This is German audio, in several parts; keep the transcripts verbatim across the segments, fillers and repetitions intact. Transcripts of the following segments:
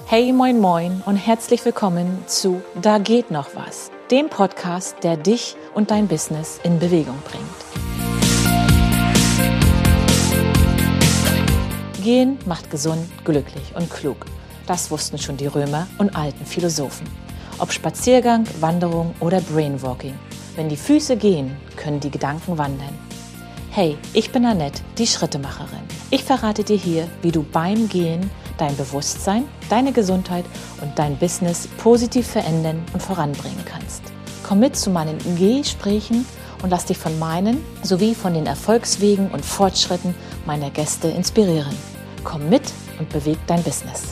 Hey, moin, moin und herzlich willkommen zu Da geht noch was, dem Podcast, der dich und dein Business in Bewegung bringt. Gehen macht gesund, glücklich und klug. Das wussten schon die Römer und alten Philosophen. Ob Spaziergang, Wanderung oder Brainwalking. Wenn die Füße gehen, können die Gedanken wandern. Hey, ich bin Annette, die Schrittemacherin. Ich verrate dir hier, wie du beim Gehen dein Bewusstsein, deine Gesundheit und dein Business positiv verändern und voranbringen kannst. Komm mit zu meinen Gesprächen und lass dich von meinen sowie von den Erfolgswegen und Fortschritten meiner Gäste inspirieren. Komm mit und beweg dein Business.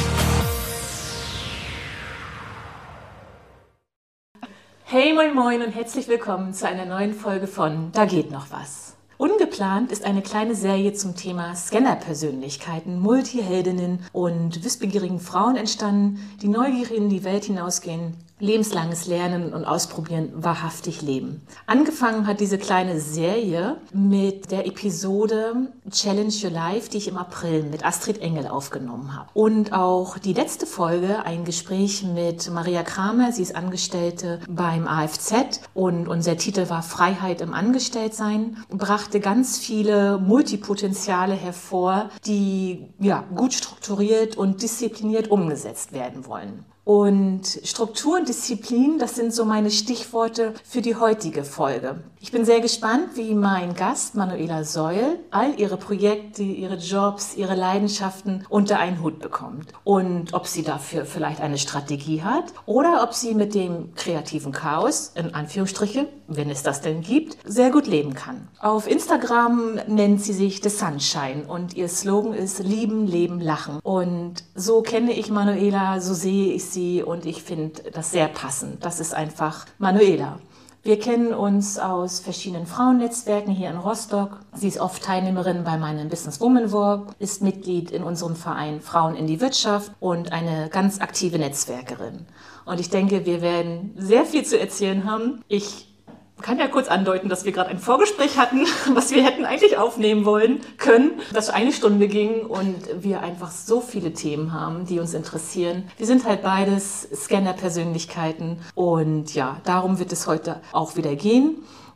Hey, moin, moin und herzlich willkommen zu einer neuen Folge von Da geht noch was. Ungeplant ist eine kleine Serie zum Thema Scanner-Persönlichkeiten, Multiheldinnen und wissbegierigen Frauen entstanden, die neugierig in die Welt hinausgehen, lebenslanges Lernen und Ausprobieren, wahrhaftig leben. Angefangen hat diese kleine Serie mit der Episode Challenge Your Life, die ich im April mit Astrid Engel aufgenommen habe. Und auch die letzte Folge, ein Gespräch mit Maria Kramer, sie ist Angestellte beim A F Z und unser Titel war Freiheit im Angestelltsein, brachte ganz viele Multipotenziale hervor, die ja, gut strukturiert und diszipliniert umgesetzt werden wollen. Und Struktur und Disziplin, das sind so meine Stichworte für die heutige Folge. Ich bin sehr gespannt, wie mein Gast Manuela Seul all ihre Projekte, ihre Jobs, ihre Leidenschaften unter einen Hut bekommt. Und ob sie dafür vielleicht eine Strategie hat oder ob sie mit dem kreativen Chaos, in Anführungsstriche, wenn es das denn gibt, sehr gut leben kann. Auf Instagram nennt sie sich The Sunshine und ihr Slogan ist Lieben, Leben, Lachen. Und so kenne ich Manuela, so sehe ich sie und ich finde das sehr passend. Das ist einfach Manuela. Wir kennen uns aus verschiedenen Frauennetzwerken hier in Rostock. Sie ist oft Teilnehmerin bei meinem Business Woman Walk, ist Mitglied in unserem Verein Frauen in die Wirtschaft und eine ganz aktive Netzwerkerin. Und ich denke, wir werden sehr viel zu erzählen haben. Ich kann ja kurz andeuten, dass wir gerade ein Vorgespräch hatten, was wir hätten eigentlich aufnehmen wollen können, das eine Stunde ging und wir einfach so viele Themen haben, die uns interessieren. Wir sind halt beides Scanner-Persönlichkeiten und ja, darum wird es heute auch wieder gehen.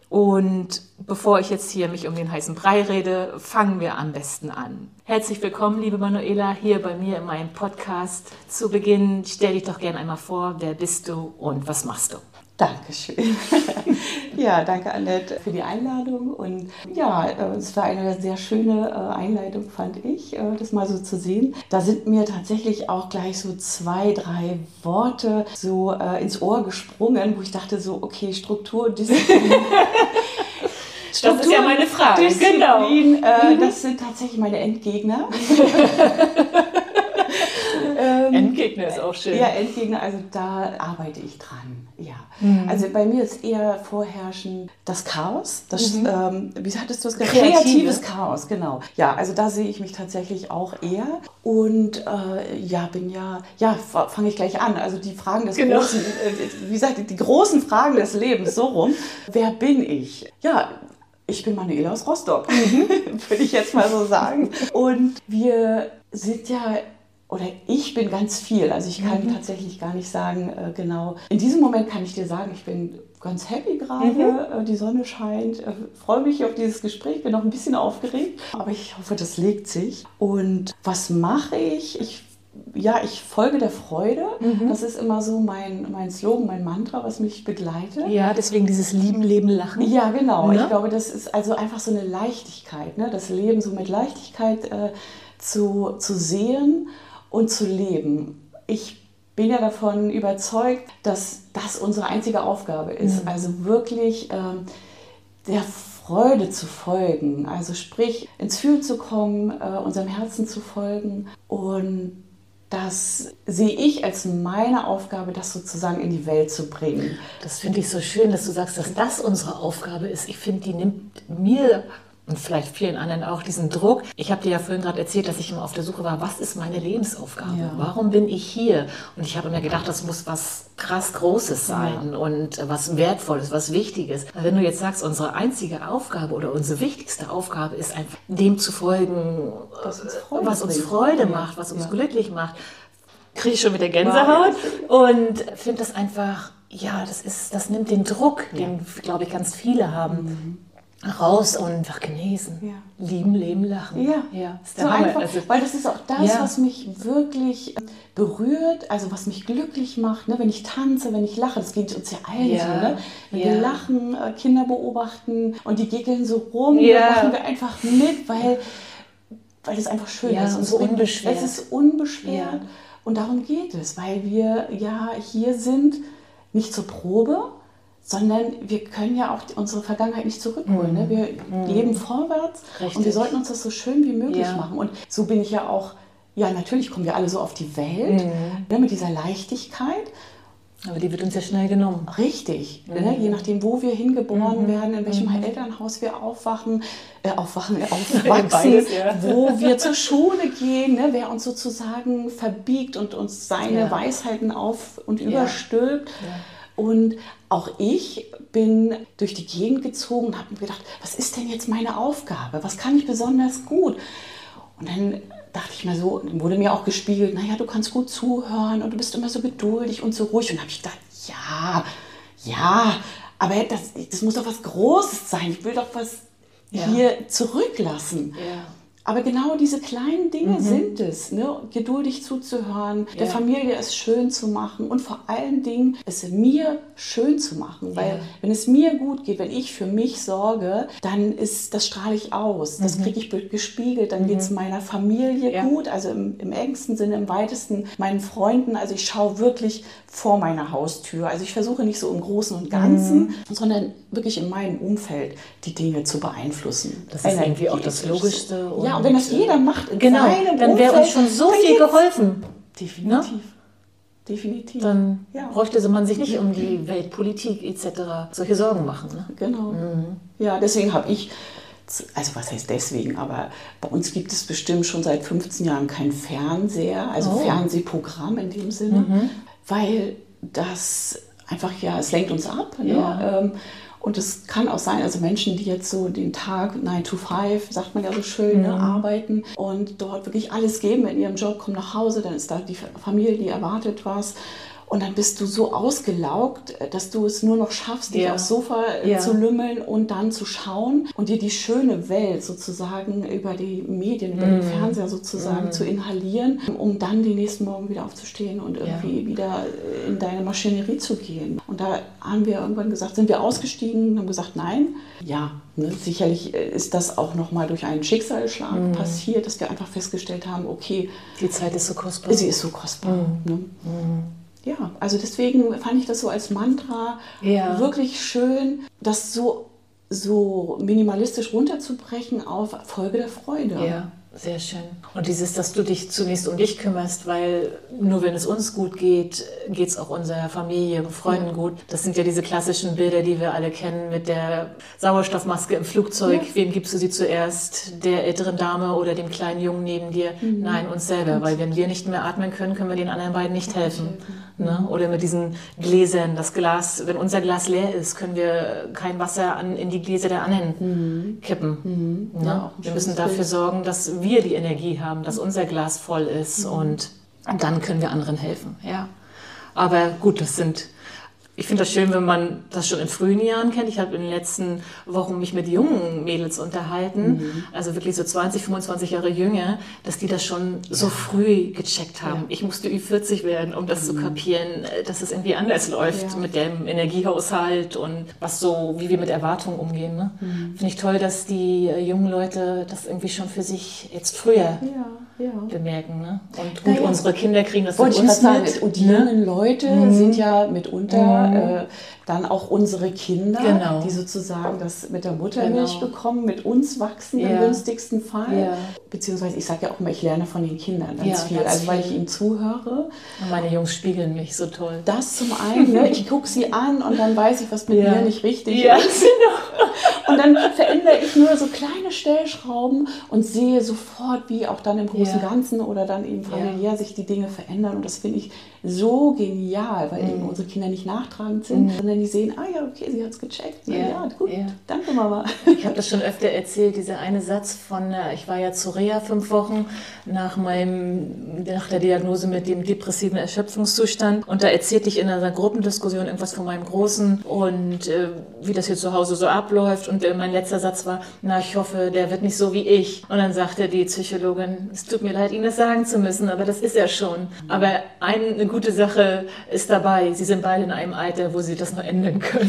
Und bevor ich jetzt hier mich um den heißen Brei rede, fangen wir am besten an. Herzlich willkommen, liebe Manuela, hier bei mir in meinem Podcast. Zu Beginn stell dich doch gerne einmal vor, wer bist du und was machst du? Dankeschön. Ja, danke Annette für die Einladung und ja, es war eine sehr schöne Einleitung, fand ich, das mal so zu sehen. Da sind mir tatsächlich auch gleich so zwei, drei Worte so ins Ohr gesprungen, wo ich dachte so, okay, Struktur, Disziplin. Struktur, das ist ja meine Frage. Disziplin, genau. Das sind tatsächlich meine Endgegner. Endgegner ist auch schön. Ja, Endgegner, also da arbeite ich dran. Ja. Mhm. Also bei mir ist eher vorherrschend das Chaos, das, mhm. ähm, wie hattest du es gesagt? Kreative. Kreatives Chaos, genau. Ja, also da sehe ich mich tatsächlich auch eher und äh, ja, bin ja, ja, fange ich gleich an. Also die Fragen des genau. großen, äh, wie gesagt, die großen Fragen des Lebens, so rum. Wer bin ich? Ja, ich bin Manuela aus Rostock, mhm. würde ich jetzt mal so sagen. Und wir sind ja Oder ich bin ganz viel, also ich kann mhm. tatsächlich gar nicht sagen, äh, genau. In diesem Moment kann ich dir sagen, ich bin ganz happy gerade, mhm. äh, die Sonne scheint, äh, freue mich auf dieses Gespräch, bin noch ein bisschen aufgeregt, aber ich hoffe, das legt sich. Und was mache ich? Ich ja, ich folge der Freude. Mhm. Das ist immer so mein, mein Slogan, mein Mantra, was mich begleitet. Ja, deswegen dieses Lieben, Leben, Lachen. Ja, genau. Ne? Ich glaube, das ist also einfach so eine Leichtigkeit, ne? Das Leben so mit Leichtigkeit äh, zu, zu sehen und zu leben. Ich bin ja davon überzeugt, dass das unsere einzige Aufgabe ist. Mhm. Also wirklich ähm, der Freude zu folgen. Also sprich, ins Fühlen zu kommen, äh, unserem Herzen zu folgen. Und das sehe ich als meine Aufgabe, das sozusagen in die Welt zu bringen. Das finde ich so schön, dass du sagst, dass das unsere Aufgabe ist. Ich finde, die nimmt mir und vielleicht vielen anderen auch diesen Druck. Ich habe dir ja vorhin gerade erzählt, dass ich immer auf der Suche war, was ist meine Lebensaufgabe? Ja. Warum bin ich hier? Und ich habe mir gedacht, das muss was krass Großes sein ja. und was Wertvolles, was Wichtiges. Aber wenn du jetzt sagst, unsere einzige Aufgabe oder unsere wichtigste Aufgabe ist einfach dem zu folgen, was uns Freude, was uns Freude macht, was uns ja. glücklich macht. kriege ich schon wieder Gänsehaut und finde das einfach, ja, das ist, das nimmt den Druck, ja. den, glaube ich, ganz viele haben, mhm. raus und einfach genießen. Ja. Lieben, leben, lachen. Ja, ja. Ist der so einfach, also, weil das ist auch das, ja. was mich wirklich berührt, also was mich glücklich macht, ne? Wenn ich tanze, wenn ich lache, das geht uns ja allen ja. so, ne? Wenn ja. wir lachen, Kinder beobachten und die giggeln so rum, ja. dann machen wir einfach mit, weil, weil es einfach schön ja, ist. Und so unbeschwert. Es ist unbeschwert ja. und darum geht es, weil wir ja hier sind, nicht zur Probe, sondern wir können ja auch unsere Vergangenheit nicht zurückholen. Mhm. Ne? Wir mhm. leben vorwärts Richtig. Und wir sollten uns das so schön wie möglich ja. machen. Und so bin ich ja auch, ja natürlich kommen wir alle so auf die Welt, mhm. ne, mit dieser Leichtigkeit. Aber die wird uns ja schnell genommen. Richtig, mhm. ne? Je nachdem, wo wir hingeboren mhm. werden, in welchem mhm. Elternhaus wir aufwachen, äh, aufwachen, äh, aufwachsen, Beides, ja. wo wir zur Schule gehen, ne? Wer uns sozusagen verbiegt und uns seine ja. Weisheiten auf und überstülpt. Ja. Ja. Und auch ich bin durch die Gegend gezogen und habe mir gedacht, was ist denn jetzt meine Aufgabe? Was kann ich besonders gut? Und dann dachte ich mir so, dann wurde mir auch gespiegelt, naja, du kannst gut zuhören und du bist immer so geduldig und so ruhig. Und dann habe ich gedacht, ja, ja, aber das, das muss doch was Großes sein. Ich will doch was ja. hier zurücklassen. Ja. Aber genau diese kleinen Dinge mhm. sind es, ne? Geduldig zuzuhören, ja. der Familie es schön zu machen und vor allen Dingen es mir schön zu machen. Weil ja. wenn es mir gut geht, wenn ich für mich sorge, dann ist, das strahle ich aus, das mhm. kriege ich gespiegelt, dann mhm. geht es meiner Familie ja. gut, also im, im engsten Sinne, im weitesten meinen Freunden. Also ich schaue wirklich vor meiner Haustür. Also ich versuche nicht so im Großen und Ganzen, mhm. sondern wirklich in meinem Umfeld die Dinge zu beeinflussen. Das ist irgendwie auch das Logischste. Ja, und wenn das jeder macht in genau, seinem dann wäre uns schon so viel geholfen. Definitiv. Ne? Definitiv. Dann ja. bräuchte man sich nicht um die Weltpolitik et cetera solche Sorgen machen. Ne? Genau. Mhm. Ja, deswegen habe ich, also was heißt deswegen, aber bei uns gibt es bestimmt schon seit fünfzehn Jahren kein Fernseher, also oh. Fernsehprogramm in dem Sinne, mhm. weil das einfach, ja, es lenkt uns ab. Ja. Ne? Und es kann auch sein, also Menschen, die jetzt so den Tag nine to five, sagt man ja so schön, mhm. ne, arbeiten und dort wirklich alles geben in ihrem Job, kommen nach Hause, dann ist da die Familie, die erwartet was. Und dann bist du so ausgelaugt, dass du es nur noch schaffst, dich ja. aufs Sofa ja. zu lümmeln und dann zu schauen und dir die schöne Welt sozusagen über die Medien, über mm. den Fernseher sozusagen mm. zu inhalieren, um dann den nächsten Morgen wieder aufzustehen und irgendwie ja. wieder in deine Maschinerie zu gehen. Und da haben wir irgendwann gesagt, sind wir ausgestiegen und haben gesagt, nein. Ja, ne, sicherlich ist das auch nochmal durch einen Schicksalsschlag mm. passiert, dass wir einfach festgestellt haben, okay, die Zeit ist so kostbar. Sie ist so kostbar. Mm. Ne? Mm. Ja, also deswegen fand ich das so als Mantra ja. wirklich schön, das so, so minimalistisch runterzubrechen auf Folge der Freude. Ja, sehr schön. Und dieses, dass du dich zunächst um dich kümmerst, weil nur wenn es uns gut geht, geht es auch unserer Familie und Freunden ja. gut. Das sind ja diese klassischen Bilder, die wir alle kennen mit der Sauerstoffmaske im Flugzeug. Ja. Wem gibst du sie zuerst? Der älteren Dame oder dem kleinen Jungen neben dir? Mhm. Nein, uns selber. Weil wenn wir nicht mehr atmen können, können wir den anderen beiden nicht helfen. Ne? Oder mit diesen Gläsern, das Glas, wenn unser Glas leer ist, können wir kein Wasser an, in die Gläser der anderen mhm. kippen. Mhm. Ne? Ja, wir müssen dafür Bild. sorgen, dass wir die Energie haben, dass unser Glas voll ist mhm. und dann können wir anderen helfen. Ja. Aber gut, das sind... Ich finde das schön, wenn man das schon in frühen Jahren kennt. Ich habe in den letzten Wochen mich mit jungen Mädels unterhalten, mhm. also wirklich so zwanzig, fünfundzwanzig Jahre jünger, dass die das schon so früh gecheckt haben. Ja. Ich musste Ü vierzig werden, um das mhm. zu kapieren, dass es irgendwie anders läuft ja. mit dem Energiehaushalt und was so, wie wir mit Erwartungen umgehen. Ne? Mhm. Finde ich toll, dass die jungen Leute das irgendwie schon für sich jetzt früher ja. Ja. bemerken. Ne? Und gut, ja. unsere Kinder kriegen das von uns mit. Und die jungen Leute mhm. sind ja mitunter Äh, dann auch unsere Kinder, genau. die sozusagen das mit der Muttermilch genau. bekommen, mit uns wachsen ja. im günstigsten Fall. Ja. Beziehungsweise ich sage ja auch immer, ich lerne von den Kindern ganz ja, viel, ganz also weil viel. ich ihnen zuhöre. Und meine Jungs spiegeln mich so toll. Das zum einen, ne? Ich gucke sie an und dann weiß ich, was mit ja. mir nicht richtig ja, ist. Genau. Und dann verändere ich nur so kleine Stellschrauben und sehe sofort, wie auch dann im Hotel großen Ja. Ganzen oder dann eben familiär Ja. sich die Dinge verändern. Und das finde ich so genial, weil Mhm. eben unsere Kinder nicht nachtragend sind, Mhm. sondern die sehen, ah ja, okay, sie hat es gecheckt. Na, Ja, ja, gut, ja. danke Mama. Ich habe das schon öfter erzählt, dieser eine Satz von, äh, ich war ja zu Reha fünf Wochen nach, meinem, nach der Diagnose mit dem depressiven Erschöpfungszustand. Und da erzählte ich in einer Gruppendiskussion irgendwas von meinem Großen und äh, wie das hier zu Hause so abläuft. Und äh, mein letzter Satz war, na, ich hoffe, der wird nicht so wie ich. Und dann sagte die Psychologin, es tut mir leid, Ihnen das sagen zu müssen, aber das ist er schon. Aber ein, eine gute Sache ist dabei, Sie sind beide in einem Alter, wo Sie das noch ändern können.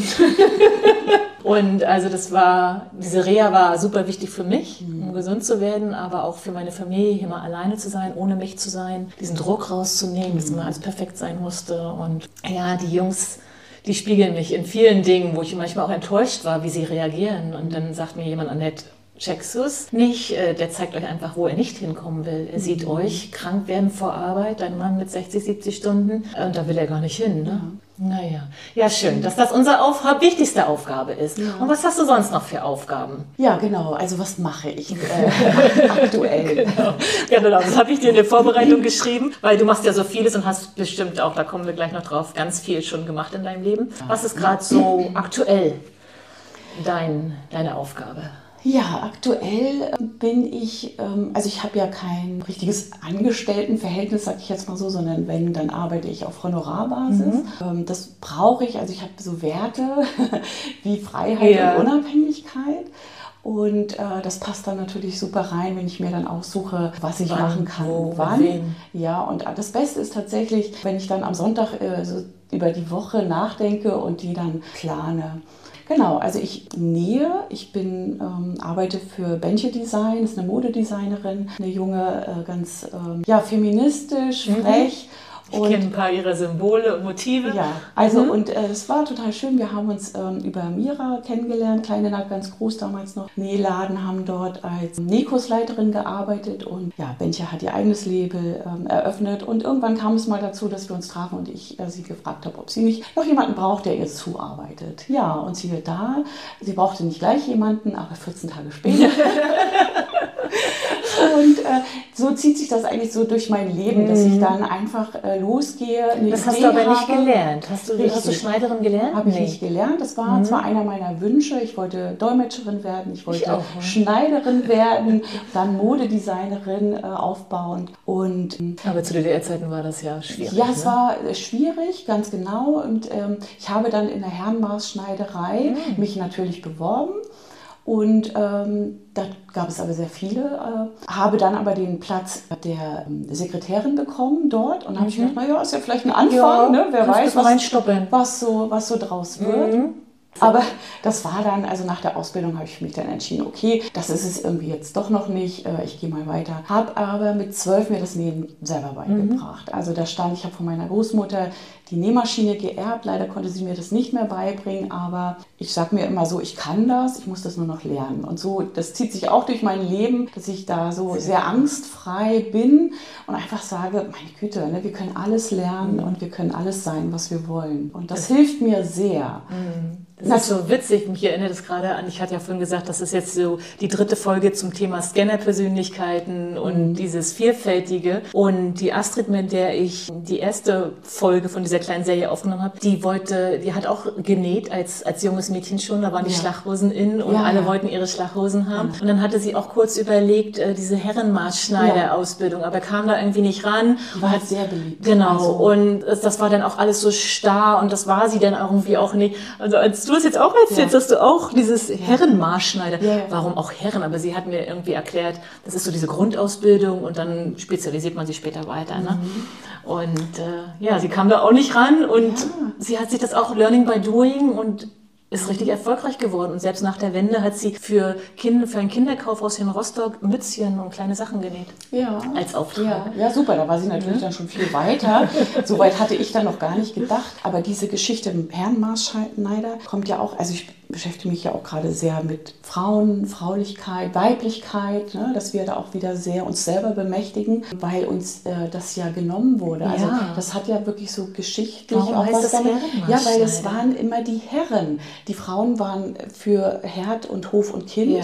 Und also das war, diese Reha war super wichtig für mich, um gesund zu werden, aber auch für meine Familie, hier mal alleine zu sein, ohne mich zu sein, diesen Druck rauszunehmen, dass immer alles perfekt sein musste. Und ja, die Jungs, die spiegeln mich in vielen Dingen, wo ich manchmal auch enttäuscht war, wie sie reagieren. Und dann sagt mir jemand, Annette, checkst du es nicht? Der zeigt euch einfach, wo er nicht hinkommen will. Er sieht euch krank werden vor Arbeit, dein Mann mit sechzig, siebzig Stunden, und da will er gar nicht hin. Ne? Naja, ja schön, dass das unsere Aufgabe, wichtigste Aufgabe ist. Ja. Und was hast du sonst noch für Aufgaben? Ja, genau. Also was mache ich äh, aktuell? Genau. Ja, genau. Das habe ich dir in der Vorbereitung geschrieben, weil du machst ja so vieles und hast bestimmt auch, da kommen wir gleich noch drauf, ganz viel schon gemacht in deinem Leben. Was ist gerade so aktuell dein, deine Aufgabe? Ja, aktuell bin ich, also ich habe ja kein richtiges Angestelltenverhältnis, sage ich jetzt mal so, sondern wenn, dann arbeite ich auf Honorarbasis. Mhm. Das brauche ich, also ich habe so Werte wie Freiheit ja. und Unabhängigkeit. Und äh, das passt dann natürlich super rein, wenn ich mir dann aussuche, was ich wann, machen kann, wo, wann. Ja, und das Beste ist tatsächlich, wenn ich dann am Sonntag äh, so über die Woche nachdenke und die dann plane. Genau, also ich nähe, ich bin, ähm, arbeite für Benche Design, ist eine Modedesignerin, eine junge, äh, ganz ähm, ja, feministisch, frech. Ich kenne ein paar ihrer Symbole und Motive. Ja, also mhm. und äh, es war total schön. Wir haben uns ähm, über Mira kennengelernt, kleine Naht, ganz groß damals noch. Nähladen, haben dort als Nähkursleiterin gearbeitet und ja, Benche hat ihr eigenes Label ähm, eröffnet und irgendwann kam es mal dazu, dass wir uns trafen und ich äh, sie gefragt habe, ob sie nicht noch jemanden braucht, der ihr zuarbeitet. Ja, und siehe da, sie brauchte nicht gleich jemanden, aber vierzehn Tage später. Und äh, so zieht sich das eigentlich so durch mein Leben, dass ich dann einfach äh, losgehe. Eine das Idee hast du aber habe. nicht gelernt. Hast du, hast du Schneiderin gelernt? Habe ich nee. nicht gelernt. Das war mhm. zwar einer meiner Wünsche. Ich wollte Dolmetscherin werden, ich wollte ich auch, ne? Schneiderin werden, dann Modedesignerin äh, aufbauen. Und, aber zu D D R-Zeiten war das ja schwierig. Ja, es ne? war schwierig, ganz genau. Und ähm, ich habe dann in der Herrenmaßschneiderei mhm. mich natürlich beworben. Und ähm, da gab es aber sehr viele, äh, habe dann aber den Platz der ähm, Sekretärin bekommen dort und mhm. habe ich gedacht, naja, ist ja vielleicht ein Anfang, ja, ne? Wer weiß, was, was, so, was so draus wird. Mhm. Aber das war dann, also nach der Ausbildung habe ich mich dann entschieden, okay, das ist es irgendwie jetzt doch noch nicht, ich gehe mal weiter. Habe aber mit zwölf mir das Nähen selber beigebracht. Mhm. Also da stand, ich habe von meiner Großmutter die Nähmaschine geerbt, leider konnte sie mir das nicht mehr beibringen, aber ich sage mir immer so, ich kann das, ich muss das nur noch lernen. Und so, das zieht sich auch durch mein Leben, dass ich da so sehr angstfrei bin und einfach sage, meine Güte, ne, wir können alles lernen mhm. und wir können alles sein, was wir wollen. Und das, das hilft mir sehr. Mhm. Das ist so witzig, mich erinnert es gerade an, ich hatte ja vorhin gesagt, das ist jetzt so die dritte Folge zum Thema Scanner-Persönlichkeiten und mhm. dieses Vielfältige. Und die Astrid, mit der ich die erste Folge von dieser kleinen Serie aufgenommen habe, die wollte, die hat auch genäht als, als junges Mädchen schon, da waren die ja. Schlaghosen in und ja, alle ja. wollten ihre Schlaghosen haben. Ja. Und dann hatte sie auch kurz überlegt, diese Herrenmaßschneider-Ausbildung, aber kam da irgendwie nicht ran. Die war halt sehr beliebt. Genau, also. Und das war dann auch alles so starr und das war sie dann irgendwie auch nicht. Also als du es jetzt auch erzählst, ja. dass du auch dieses Herrenmaßschneider, ja. warum auch Herren, aber sie hat mir irgendwie erklärt, das ist so diese Grundausbildung und dann spezialisiert man sich später weiter. Ne? Mhm. Und äh, ja, sie kam da auch nicht ran und ja. sie hat sich das auch Learning by Doing und ist richtig erfolgreich geworden. Und selbst nach der Wende hat sie für, Kinder, für ein Kinderkaufhaus in Rostock Mützchen und kleine Sachen genäht. Ja. Als Auftrag. Ja, ja, super. Da war sie natürlich ja. dann schon viel weiter. So weit hatte ich dann noch gar nicht gedacht. Aber diese Geschichte im Herrenmaßschneider kommt ja auch, also ich beschäftige mich ja auch gerade sehr mit Frauen, Fraulichkeit, Weiblichkeit, ne, dass wir da auch wieder sehr uns selber bemächtigen, weil uns äh, das ja genommen wurde. Ja. Also das hat ja wirklich so geschichtlich Warum auch heißt was das damit. Ja, weil es Herrenmaßschneider? waren immer die Herren. Die Frauen waren für Herd und Hof und Kind. Ja.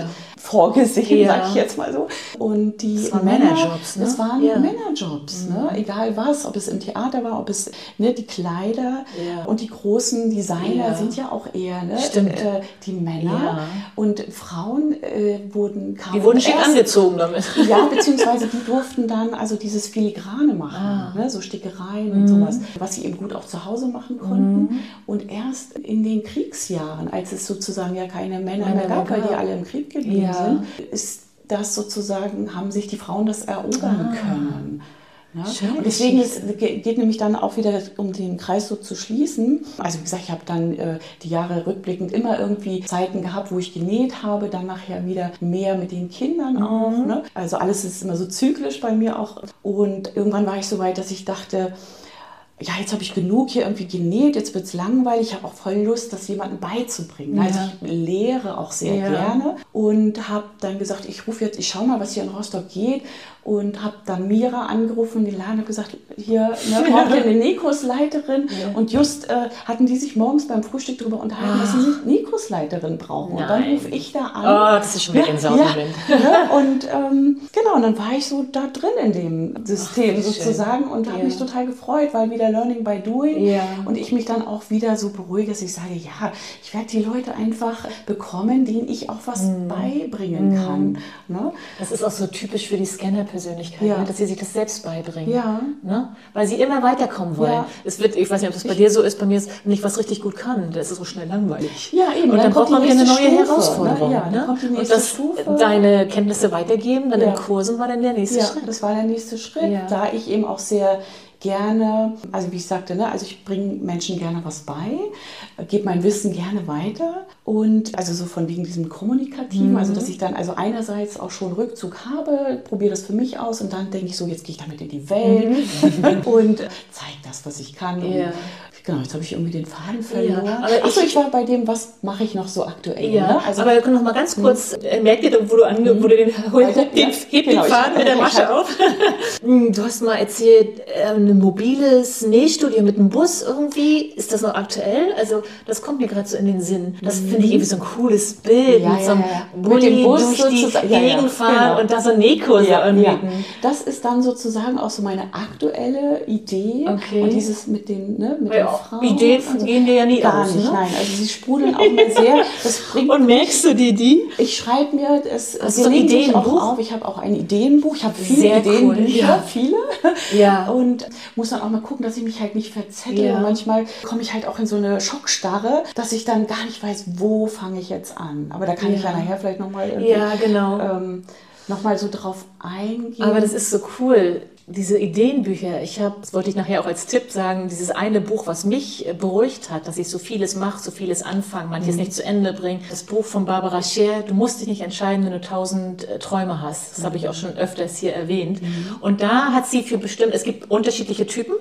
vorgesehen, Ja. sag ich jetzt mal so. Und die Das waren Männer, Männerjobs, ne? das waren Ja. Männerjobs, Mhm. ne? Egal was, ob es im Theater war, ob es ne, die Kleider Ja. und die großen Designer Ja. sind ja auch eher ne, Stimmt. äh, die Männer. Ja. Und Frauen äh, wurden kaum Die wurden schick erst- angezogen damit. Ja, beziehungsweise die durften dann also dieses Filigrane machen, Ah. ne, so Stickereien und sowas, was sie eben gut auch zu Hause machen konnten. Und erst in den Kriegsjahren, als es sozusagen ja keine Männer mehr Männer gab, weil gab. die alle im Krieg geblieben Ja. sind, ist das sozusagen, haben sich die Frauen das erobern Ah. können. Ja? Schöne Und deswegen ist, Geschichte. ge- geht nämlich dann auch wieder, um den Kreis so zu schließen. Also wie gesagt, ich habe dann äh, die Jahre rückblickend immer irgendwie Zeiten gehabt, wo ich genäht habe, dann nachher wieder mehr mit den Kindern auch. Ne? Also alles ist immer so zyklisch bei mir auch. Und irgendwann war ich so weit, dass ich dachte, ja, jetzt habe ich genug hier irgendwie genäht, jetzt wird es langweilig, ich habe auch voll Lust, das jemandem beizubringen. Also Ja. ich lehre auch sehr Ja. gerne und habe dann gesagt, ich rufe jetzt, ich schaue mal, was hier in Rostock geht und habe dann Mira angerufen, den Laden, habe gesagt, hier, ne, braucht ihr eine Nähkursleiterin? Ja. Und just äh, hatten die sich morgens beim Frühstück darüber unterhalten, dass sie eine Nähkursleiterin brauchen. Und dann Nein. rufe ich da an. Oh, das ist schon wieder Gänsehaut im Ja, Moment. ne? Und ähm, genau, und dann war ich so da drin in dem System wie schön. sozusagen und habe Ja. mich total gefreut, weil wieder Learning by Doing Ja. und ich mich dann auch wieder so beruhige, dass ich sage, ja, ich werde die Leute einfach bekommen, denen ich auch was Mhm. beibringen kann. Ne? Das ist auch so typisch für die Scanner-Persönlichkeit, Ja. ne? Dass sie sich das selbst beibringen. Ja. Ne? Weil sie immer weiterkommen wollen. Ja. Es wird, ich weiß nicht, ob das bei dir so ist, bei mir ist, wenn ich was richtig gut kann, das ist so schnell langweilig. Ja, eben. Und dann, Dann braucht kommt man die wieder eine nächste neue Stufe, Herausforderung. ne? Ja, dann ne? kommt die Und nächste das, Stufe. deine Kenntnisse weitergeben, dann Ja. in Kursen war dann der nächste Ja, Schritt. das war der nächste Schritt, Ja. da ich eben auch sehr gerne, also wie ich sagte, ne, also ich bringe Menschen gerne was bei, gebe mein Wissen gerne weiter und also so von wegen diesem Kommunikativen, Mhm. also dass ich dann also einerseits auch schon Rückzug habe, probiere das für mich aus und dann denke ich so, jetzt gehe ich damit in die Welt und zeige das, was ich kann. Und Mhm. Ja. genau, jetzt habe ich irgendwie den Faden verloren. Ja, aber Achso, ich- ich war bei dem, was mache ich noch so aktuell. Ja, ne? also, aber wir können noch mal ganz kurz, äh, merkt ihr, wo du, ange, wo du den, hol, Weiter? heb den, Ja, heb genau, den ich- Faden mit der ich Masche hab- auf. Hm, Du hast mal erzählt, äh, ein mobiles Nähstudio mit einem Bus irgendwie. Ist das noch aktuell? Also das kommt mir gerade so in den Sinn. Das finde ich irgendwie so ein cooles Bild. Ja, mit ja, so einem ja, ja. Mit Bulli dem Bus durch die sozusagen. Ja, ja, Gegend fahren genau. und da so Nähkurse Ja, ja. anbieten. Das ist dann sozusagen auch so meine aktuelle Idee. Okay. Und dieses mit den, ne, mit Weil den auch Frauen. Ideen und so. gehen dir ja nie Gar aus, nicht, ne? nein. Also sie sprudeln auch mal sehr. Das bringt Und merkst du dir die? ich schreibe mir, es Hast du so ein gelegentlich Ideenbuch? auch auf. Ich habe auch ein Ideenbuch. Ich habe viele Sehr Ideenbücher, cool, ja. viele. Ja. Und muss dann auch mal gucken, dass ich mich halt nicht verzettel. Ja. Und manchmal komme ich halt auch in so eine Schockstarre, dass ich dann gar nicht weiß, wo fange ich jetzt an. Aber da kann ich Ja. ja nachher vielleicht nochmal irgendwie Ja, genau. ähm, noch mal so drauf eingehen. Aber das ist so cool. Diese Ideenbücher, ich habe, das wollte ich nachher auch als Tipp sagen, dieses eine Buch, was mich äh, beruhigt hat, dass ich so vieles mache, so vieles anfange, manches nicht zu Ende bringe. Das Buch von Barbara Scher, du musst dich nicht entscheiden, wenn du tausend äh, Träume hast. Das habe ich auch schon öfters hier erwähnt. Und da hat sie für bestimmt, es gibt unterschiedliche Typen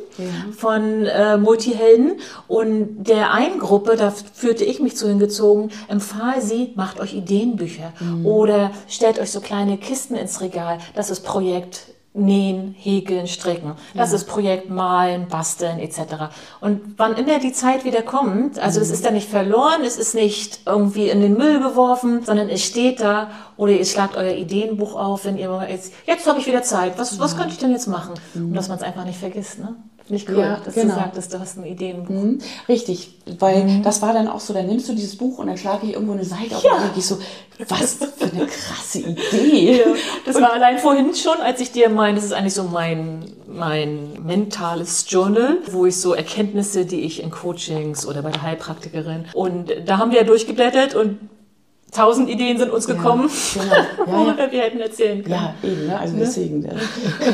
von äh, Multihelden. Und der einen Gruppe, da führte ich mich zu hingezogen, empfahl sie, macht euch Ideenbücher oder stellt euch so kleine Kisten ins Regal. Das ist Projekt Nähen, Häkeln, Stricken. Das ist Projekt Malen, Basteln et cetera. Und wann immer die Zeit wieder kommt, also es ist dann nicht verloren, es ist nicht irgendwie in den Müll geworfen, sondern es steht da oder ihr schlagt euer Ideenbuch auf, wenn ihr mal jetzt, jetzt habe ich wieder Zeit, was, was könnte ich denn jetzt machen? Und dass man es einfach nicht vergisst, ne? Finde ich cool, Ja, dass genau. du sagtest, du hast ein Ideenbuch. Mhm, richtig, weil Mhm. das war dann auch so, dann nimmst du dieses Buch und dann schlage ich irgendwo eine Seite auf und dann denke ich so, was für eine krasse Idee. Ja, das war allein vorhin schon, als ich dir meine, das ist eigentlich so mein, mein mentales Journal, wo ich so Erkenntnisse, die ich in Coachings oder bei der Heilpraktikerin, und da haben wir ja durchgeblättert und tausend Ideen sind uns gekommen, Genau. Ja, ja. worüber wir hätten erzählen können. Ja, eben, ne? Also deswegen. äh,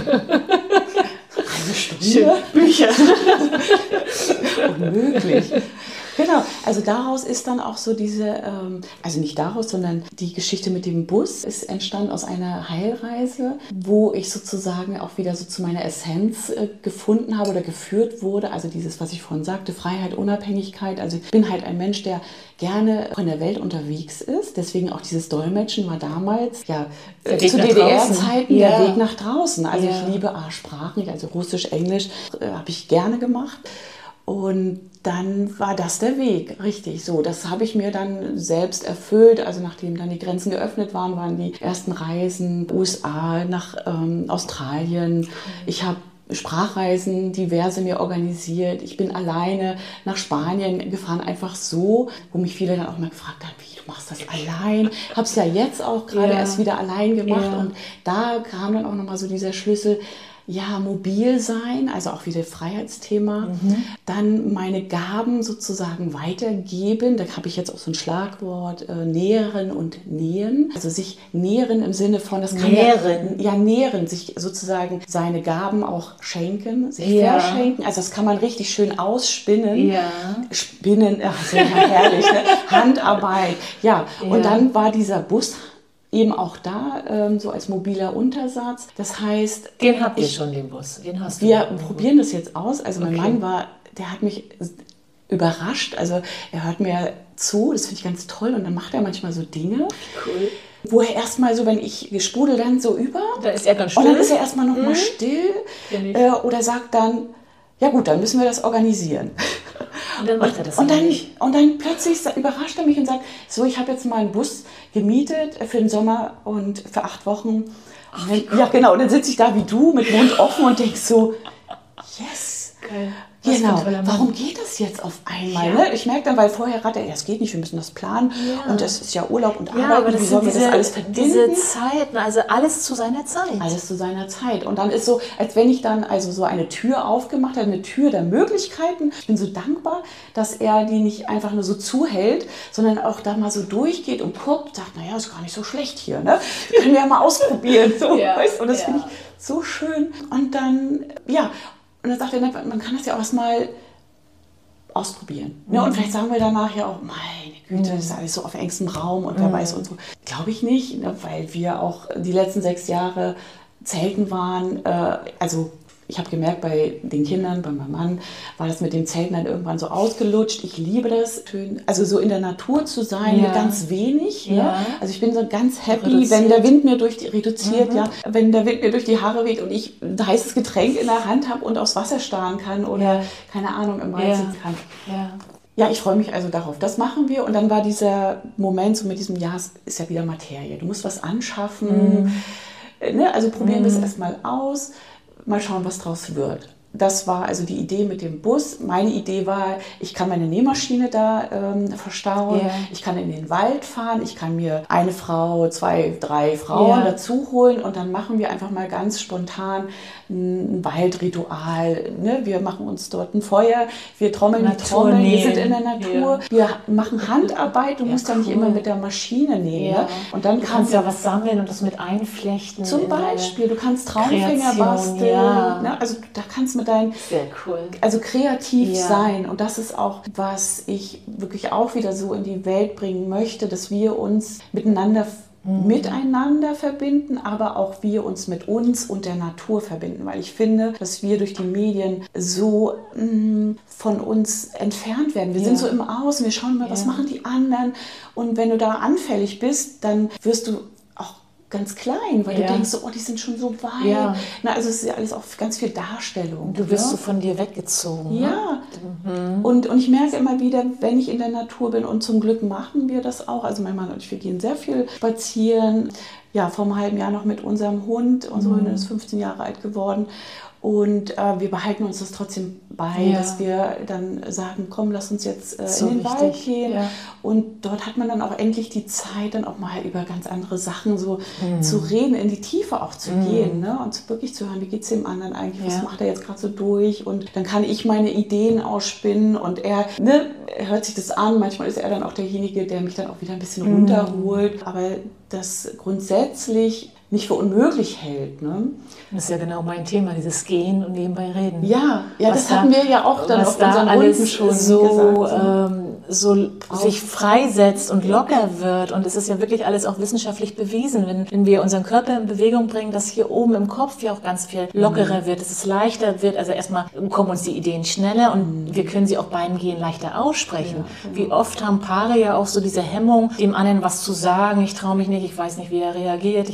Eine Stunde. Schön. Bücher. Unmöglich. Genau, also daraus ist dann auch so diese, ähm, also nicht daraus, sondern die Geschichte mit dem Bus ist entstanden aus einer Heilreise, wo ich sozusagen auch wieder so zu meiner Essenz äh, gefunden habe oder geführt wurde. Also dieses, was ich vorhin sagte, Freiheit, Unabhängigkeit. Also ich bin halt ein Mensch, der gerne in der Welt unterwegs ist. Deswegen auch dieses Dolmetschen war damals, ja, Der äh, Weg zu nach D D draußen. R-Zeiten Ja. der Weg nach draußen. Also Ja. ich liebe A, Sprachen, also Russisch, Englisch, äh, habe ich gerne gemacht. Und dann war das der Weg, richtig so. Das habe ich mir dann selbst erfüllt. Also nachdem dann die Grenzen geöffnet waren, waren die ersten Reisen U S A, nach ähm, Australien. Ich habe Sprachreisen, diverse mir organisiert. Ich bin alleine nach Spanien gefahren, einfach so, wo mich viele dann auch mal gefragt haben, wie, du machst das allein? Habe es ja jetzt auch gerade ja. erst wieder allein gemacht. Ja. Und da kam dann auch nochmal so dieser Schlüssel, ja, mobil sein, also auch wieder Freiheitsthema. Mhm. Dann meine Gaben sozusagen weitergeben. Da habe ich jetzt auch so ein Schlagwort, äh, nähren und nähen. Also sich nähren im Sinne von, das kann nähren. Ja, ja nähren, sich sozusagen seine Gaben auch schenken, sich ja. verschenken. Also das kann man richtig schön ausspinnen. Ja. Spinnen, ach, so herrlich, ne? Handarbeit. Ja. ja, und dann war dieser Bus eben auch da, ähm, so als mobiler Untersatz. Das heißt... Den habt ihr schon, den Bus. Den hast wir du probieren das jetzt aus. Also mein okay. Mann war, der hat mich überrascht. Also er hört mir zu, das finde ich ganz toll. Und dann macht er manchmal so Dinge. Cool. Wo er erstmal so, wenn ich sprudel dann so über. Da ist er ganz still. Und dann ist er erstmal noch mhm. mal still. Äh, oder sagt dann, ja gut, dann müssen wir das organisieren. Und dann macht er das und dann, nicht. Und dann plötzlich überrascht er mich und sagt, so, ich habe jetzt mal einen Bus gemietet für den Sommer und für acht Wochen. Ach, dann, ja, genau. Und dann sitze ich da wie du mit Mund offen und denke so, yes. Geil. Genau, warum geht das jetzt auf einmal? Ja. Ne? Ich merke dann, weil vorher ratte, ja, es geht nicht, wir müssen das planen ja. und es ist ja Urlaub und Arbeit, ja, aber das wie sollen wir diese, das alles verbinden? Diese Zeiten, also alles zu seiner Zeit. Alles zu seiner Zeit. Und dann ist so, als wenn ich dann also so eine Tür aufgemacht habe, eine Tür der Möglichkeiten. Ich bin so dankbar, dass er die nicht einfach nur so zuhält, sondern auch da mal so durchgeht und guckt und sagt, naja, ist gar nicht so schlecht hier, ne? Wir können ja mal ausprobieren. So, ja. weißt? Und das ja. finde ich so schön. Und dann, ja, und dann sagt er, man kann das ja auch erstmal ausprobieren. Mhm. Ne? Und vielleicht sagen wir danach ja auch, meine Güte, das ist alles so auf engstem Raum und wer mhm. weiß und so. Glaube ich nicht, ne? Weil wir auch die letzten sechs Jahre Zelten waren. Äh, also ich habe gemerkt, bei den Kindern, bei meinem Mann, war das mit dem Zelten dann irgendwann so ausgelutscht. Ich liebe das, also so in der Natur zu sein, ja. mit ganz wenig. Ja. Ne? Also ich bin so ganz happy, reduziert. wenn der Wind mir durch die, reduziert, mhm. ja, wenn der Wind mir durch die Haare weht und ich ein heißes Getränk in der Hand habe und aufs Wasser starren kann oder, ja. keine Ahnung, im Wald ja. sitzen kann. Ja. Ja, ich freue mich also darauf. Das machen wir. Und dann war dieser Moment so mit diesem, ja, es ist ja wieder Materie. Du musst was anschaffen. Mhm. Ne? Also probieren wir mhm. es erstmal aus. Mal schauen, was draus wird. Das war also die Idee mit dem Bus. Meine Idee war, ich kann meine Nähmaschine da ähm, verstauen, yeah. ich kann in den Wald fahren, ich kann mir eine Frau, zwei, drei Frauen yeah. dazu holen und dann machen wir einfach mal ganz spontan ein Waldritual. Ne? Wir machen uns dort ein Feuer, wir trommeln die Trommeln, wir sind in der Natur, ja. wir machen Handarbeit, du ja, musst ja nicht cool. immer mit der Maschine nähen. Ja. Ne? Und dann du kannst ja was sammeln und das mit einflechten. Zum Beispiel, du kannst Traumfänger basteln. Ja. Ne? Also da kannst du mit deinen, sehr cool. Also kreativ ja. sein. Und das ist auch, was ich wirklich auch wieder so in die Welt bringen möchte, dass wir uns miteinander mhm. miteinander verbinden, aber auch wir uns mit uns und der Natur verbinden. Weil ich finde, dass wir durch die Medien so mh, von uns entfernt werden. Wir ja. sind so im Außen, wir schauen mal, ja. was machen die anderen. Und wenn du da anfällig bist, dann wirst du ganz klein, weil ja. du denkst, so, oh, die sind schon so weit. Ja. Na, also es ist ja alles auch ganz viel Darstellung. Du wirst ja? so von dir weggezogen. Ja. Ne? Mhm. Und, und ich merke immer wieder, wenn ich in der Natur bin, und zum Glück machen wir das auch, also mein Mann und ich, wir gehen sehr viel spazieren. Ja, vor einem halben Jahr noch mit unserem Hund. Unsere mhm. Hündin ist fünfzehn Jahre alt geworden. Und äh, wir behalten uns das trotzdem bei, ja. dass wir dann sagen, komm, lass uns jetzt äh, so in den wichtig. Wald gehen. Ja. Und dort hat man dann auch endlich die Zeit, dann auch mal über ganz andere Sachen so mhm. zu reden, in die Tiefe auch zu mhm. gehen, ne? Und wirklich zu hören, wie geht es dem anderen eigentlich, ja. was macht er jetzt gerade so durch? Und dann kann ich meine Ideen ausspinnen und er, ne, er hört sich das an. Manchmal ist er dann auch derjenige, der mich dann auch wieder ein bisschen mhm. runterholt. Aber das grundsätzlich nicht für unmöglich hält. Ne? Das ist ja genau mein Thema, dieses Gehen und nebenbei reden. Ja, ja, das hatten wir ja auch dann auf unseren Runden schon so, gesagt, ähm, so sich freisetzt und locker wird. Und es ist ja wirklich alles auch wissenschaftlich bewiesen, wenn, wenn wir unseren Körper in Bewegung bringen, dass hier oben im Kopf ja auch ganz viel lockerer mhm. wird, dass es leichter wird. Also erstmal kommen uns die Ideen schneller und mhm. wir können sie auch beim Gehen leichter aussprechen. Ja, genau. Wie oft haben Paare ja auch so diese Hemmung, dem anderen was zu sagen. Ich traue mich nicht, ich weiß nicht, wie er reagiert, ich habe Angst vor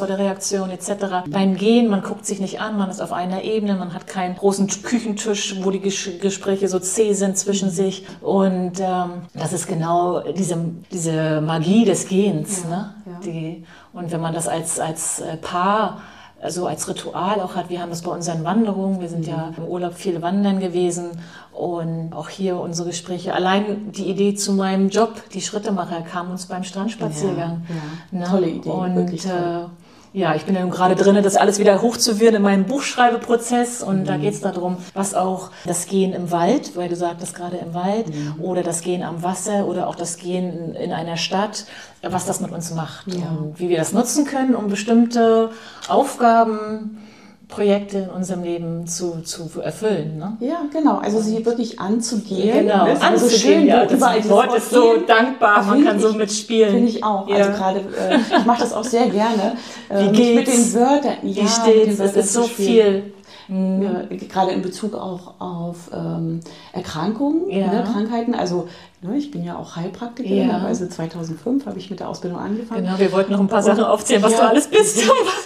vor der Reaktion et cetera. Beim Gehen, man guckt sich nicht an, man ist auf einer Ebene, man hat keinen großen Küchentisch, wo die Ges- Gespräche so zäh sind zwischen sich. Und ähm, das ist genau diese, diese Magie des Gehens. Ja, ne? ja. Die, und wenn man das als, als Paar so als Ritual auch hat. Wir haben das bei unseren Wanderungen. Wir sind ja im Urlaub viel wandern gewesen und auch hier unsere Gespräche. Allein die Idee zu meinem Job, die Schrittemacher, kam uns beim Strandspaziergang. Ja, ja. Ne? Tolle Idee, und, wirklich toll. Äh, ja, ich bin ja nun gerade drin, das alles wieder hochzuwirren in meinem Buchschreibeprozess. Und mhm. da geht es darum, was auch das Gehen im Wald, weil du sagtest gerade im Wald, mhm. oder das Gehen am Wasser oder auch das Gehen in einer Stadt, was das mit uns macht. Ja. Und wie wir das nutzen können, um bestimmte Aufgaben, Projekte in unserem Leben zu, zu erfüllen. Ne? Ja, genau. Also sie wirklich anzugehen. Genau, das ist anzugehen. So schön, ja, das das Wort ist so dankbar, man kann so ich, mitspielen. Finde ich auch. Ja. Also gerade, äh, ich mache das auch sehr gerne. Äh, Wie mich geht's? mit den Wörtern. Wie Ja, steht's? Es ist so viel. Mhm. Ja, gerade in Bezug auch auf ähm, Erkrankungen, ja. ne, Krankheiten. Also ne, ich bin ja auch Heilpraktikerin, ja. also zweitausendfünf habe ich mit der Ausbildung angefangen. Genau, wir wollten noch ein paar Sachen aufzählen, was ja, du alles bist.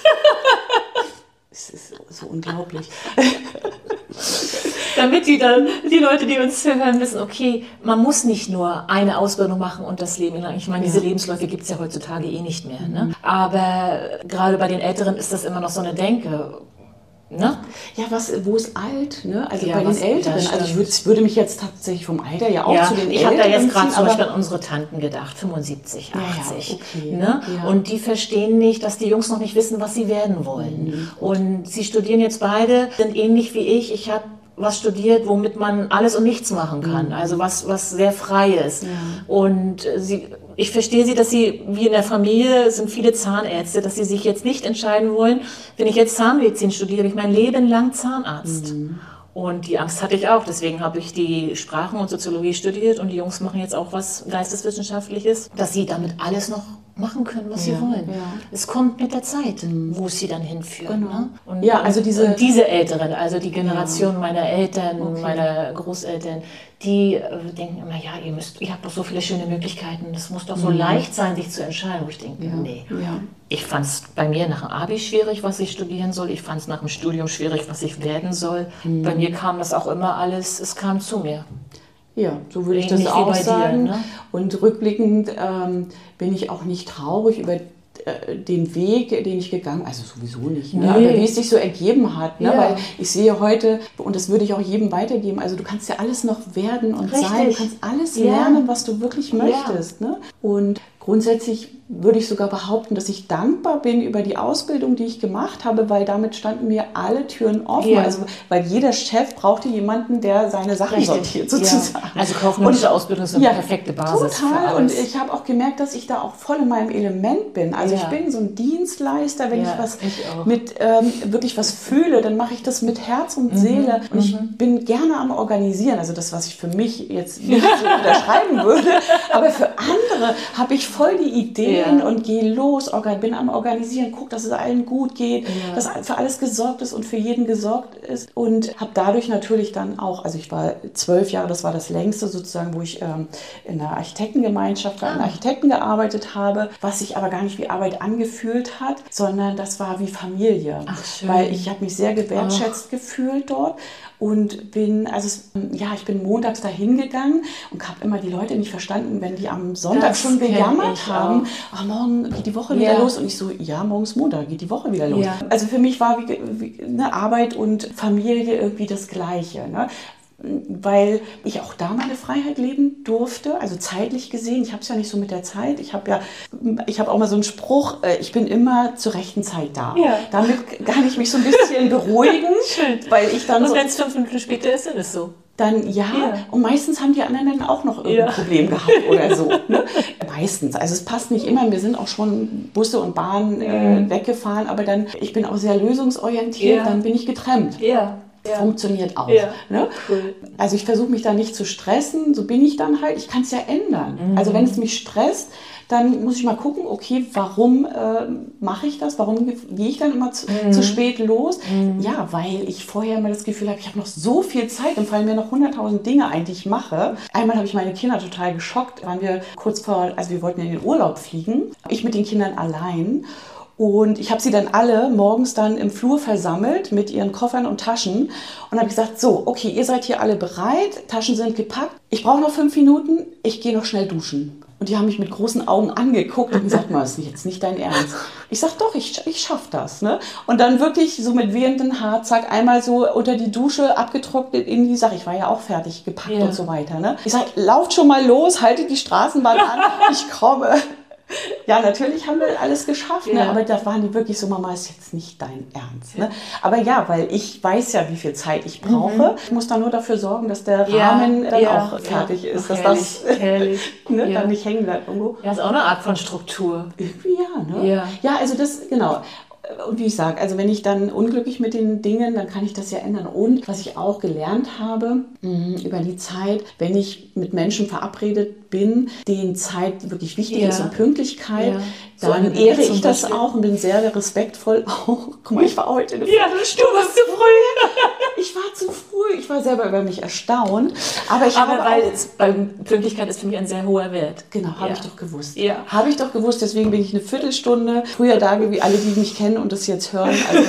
Es ist so unglaublich. Damit die, dann, die Leute, die uns hören, wissen, okay, man muss nicht nur eine Ausbildung machen und das Leben lang. Ich meine, diese Lebensläufe gibt es ja heutzutage eh nicht mehr. Ne? Aber gerade bei den Älteren ist das immer noch so eine Denke. Ne? Ja, was, wo ist alt? Ne? Also ja, bei was, den Älteren. ja, also ich würde, würde mich jetzt tatsächlich vom Alter ja auch ja, zu den ich Älteren habe da jetzt gerade ziehen, zum Beispiel an unsere Tanten gedacht, fünfundsiebzig, achtzig. Ja, okay. Ne? Ja. Und die verstehen nicht, dass die Jungs noch nicht wissen, was sie werden wollen. Mhm. Und sie studieren jetzt beide, sind ähnlich wie ich. Ich habe was studiert, womit man alles und nichts machen kann. Mhm. Also was, was sehr frei ist. Ja. Und sie, ich verstehe sie, dass sie, wie in der Familie, sind viele Zahnärzte, dass sie sich jetzt nicht entscheiden wollen, wenn ich jetzt Zahnmedizin studiere, bin ich mein Leben lang Zahnarzt. Mhm. Und die Angst hatte ich auch. Deswegen habe ich die Sprachen und Soziologie studiert und die Jungs machen jetzt auch was Geisteswissenschaftliches, dass sie damit alles noch machen können, was ja, sie wollen. Ja. Es kommt mit der Zeit, mhm. wo es sie dann hinführt. Genau. Ne? Und, ja, also diese, und diese Älteren, also die Generation ja. meiner Eltern, okay. meiner Großeltern, die äh, denken immer, ja, ihr müsst, ihr habt doch so viele schöne Möglichkeiten, das muss doch so mhm. leicht sein, sich zu entscheiden. Wo ich denke, ja. nee. Ja. Ich fand es bei mir nach dem Abi schwierig, was ich studieren soll. Ich fand es nach dem Studium schwierig, was ich werden soll. Mhm. Bei mir kam das auch immer alles, es kam zu mir. Ja, so würde ich das Ähnlich auch wie bei sagen. dir, ne? Und rückblickend ähm, bin ich auch nicht traurig über äh, den Weg, den ich gegangen bin. Also sowieso nicht. Ne? Nee. Aber wie es sich so ergeben hat. Ne? Ja. Weil ich sehe heute, und das würde ich auch jedem weitergeben, also du kannst ja alles noch werden und Richtig. sein. Du kannst alles Ja. lernen, was du wirklich möchtest. Ja. Ne? Und grundsätzlich würde ich sogar behaupten, dass ich dankbar bin über die Ausbildung, die ich gemacht habe, weil damit standen mir alle Türen offen. Ja. Also, weil jeder Chef brauchte jemanden, der seine Sachen Richtig. sortiert, sozusagen. Ja. Also kaufmännische Ausbildung ist eine ja, perfekte Basis total. für alles. Und ich habe auch gemerkt, dass ich da auch voll in meinem Element bin. Also Ja. ich bin so ein Dienstleister, wenn Ja, ich was ich auch. mit ähm, wirklich was fühle, dann mache ich das mit Herz und Mhm. Seele. Und ich Mhm. bin gerne am Organisieren. Also das, was ich für mich jetzt nicht so unterschreiben würde, aber für andere habe ich voll die Ideen Ja. und gehe los, organ- bin am Organisieren, gucke, dass es allen gut geht, Ja. dass für alles gesorgt ist und für jeden gesorgt ist. Und habe dadurch natürlich dann auch, also ich war zwölf Jahre, das war das längste sozusagen, wo ich ähm, in einer Architektengemeinschaft bei einem Ah. Architekten gearbeitet habe, was sich aber gar nicht wie Arbeit angefühlt hat, sondern das war wie Familie. Ach, schön. Weil ich habe mich sehr gewertschätzt Ach. gefühlt dort. Und bin, also es, ja, ich bin montags dahin gegangen und habe immer die Leute nicht verstanden, wenn die am Sonntag Das schon kenn gejammert ich haben, auch. ach, morgen geht die Woche Ja. wieder los. Und ich so, ja, morgen ist Montag, geht die Woche wieder los. Ja. Also für mich war wie, wie, ne, Arbeit und Familie irgendwie das Gleiche. Ne? Weil ich auch da meine Freiheit leben durfte, also zeitlich gesehen. Ich habe es ja nicht so mit der Zeit. Ich habe ja, ich habe auch mal so einen Spruch, äh, ich bin immer zur rechten Zeit da. Ja. Damit kann ich mich so ein bisschen beruhigen, Schön. weil ich dann Und so, wenn es fünf Minuten später ist, dann ist es so. dann ja, Ja. und meistens haben die anderen dann auch noch irgendein Ja. Problem gehabt oder so. Ne? Meistens, also es passt nicht immer. Wir sind auch schon Busse und Bahnen äh, weggefahren, aber dann, ich bin auch sehr lösungsorientiert, Ja. dann bin ich getrennt. Ja. Ja. Funktioniert auch. Ja. Ne? Cool. Also ich versuche mich da nicht zu stressen, so bin ich dann halt. Ich kann es ja ändern. Mhm. Also wenn es mich stresst, dann muss ich mal gucken, okay, warum äh, mache ich das? Warum ge- gehe ich dann immer zu, Mhm. zu spät los? Mhm. Ja, weil ich vorher immer das Gefühl habe, ich habe noch so viel Zeit und fallen mir noch hunderttausend Dinge ein, die ich mache. Einmal habe ich meine Kinder total geschockt. Waren wir kurz vor, also wir wollten in den Urlaub fliegen. Ich mit den Kindern allein. Und ich habe sie dann alle morgens dann im Flur versammelt mit ihren Koffern und Taschen und habe gesagt, so, okay, ihr seid hier alle bereit, Taschen sind gepackt, ich brauche noch fünf Minuten, ich gehe noch schnell duschen. Und die haben mich mit großen Augen angeguckt und gesagt, das ist jetzt nicht dein Ernst. Ich sag doch, ich, ich schaff das. Ne? Und dann wirklich so mit wehendem Haar, zack, einmal so unter die Dusche abgetrocknet in die Sache. Ich war ja auch fertig gepackt ja. und so weiter. Ne? Ich sag, lauft schon mal los, haltet die Straßenbahn an, ich komme. Ja, natürlich haben wir alles geschafft, ja. ne? Aber da waren die wirklich so, Mama, ist jetzt nicht dein Ernst. Ne? Aber ja, weil ich weiß ja, wie viel Zeit ich brauche. Mhm. Ich muss dann nur dafür sorgen, dass der Rahmen ja, dann ja, auch fertig ja. ist, dass herrlich, das herrlich. ne, ja. dann nicht hängen bleibt irgendwo. Ja, ist auch eine Art von Struktur. Irgendwie ja, ne? Ja, ja also das, genau. Und wie ich sage, also wenn ich dann unglücklich mit den Dingen, dann kann ich das ja ändern. Und was ich auch gelernt habe mh, über die Zeit, wenn ich mit Menschen verabredet bin, denen Zeit wirklich wichtig ja. ist und Pünktlichkeit, ja. dann so ehre ich das auch und bin sehr respektvoll auch. Guck mal, ich war heute in der Ja, das stimmt, du warst zu früh. Ich war zu früh. Ich war selber über mich erstaunt. Aber ich Aber habe weil auch, es, bei Pünktlichkeit ist für mich ein sehr hoher Wert. Genau, habe ja. ich doch gewusst. Ja. Habe ich doch gewusst, deswegen bin ich eine Viertelstunde früher da gewesen, alle, die mich kennen und das jetzt hören. Also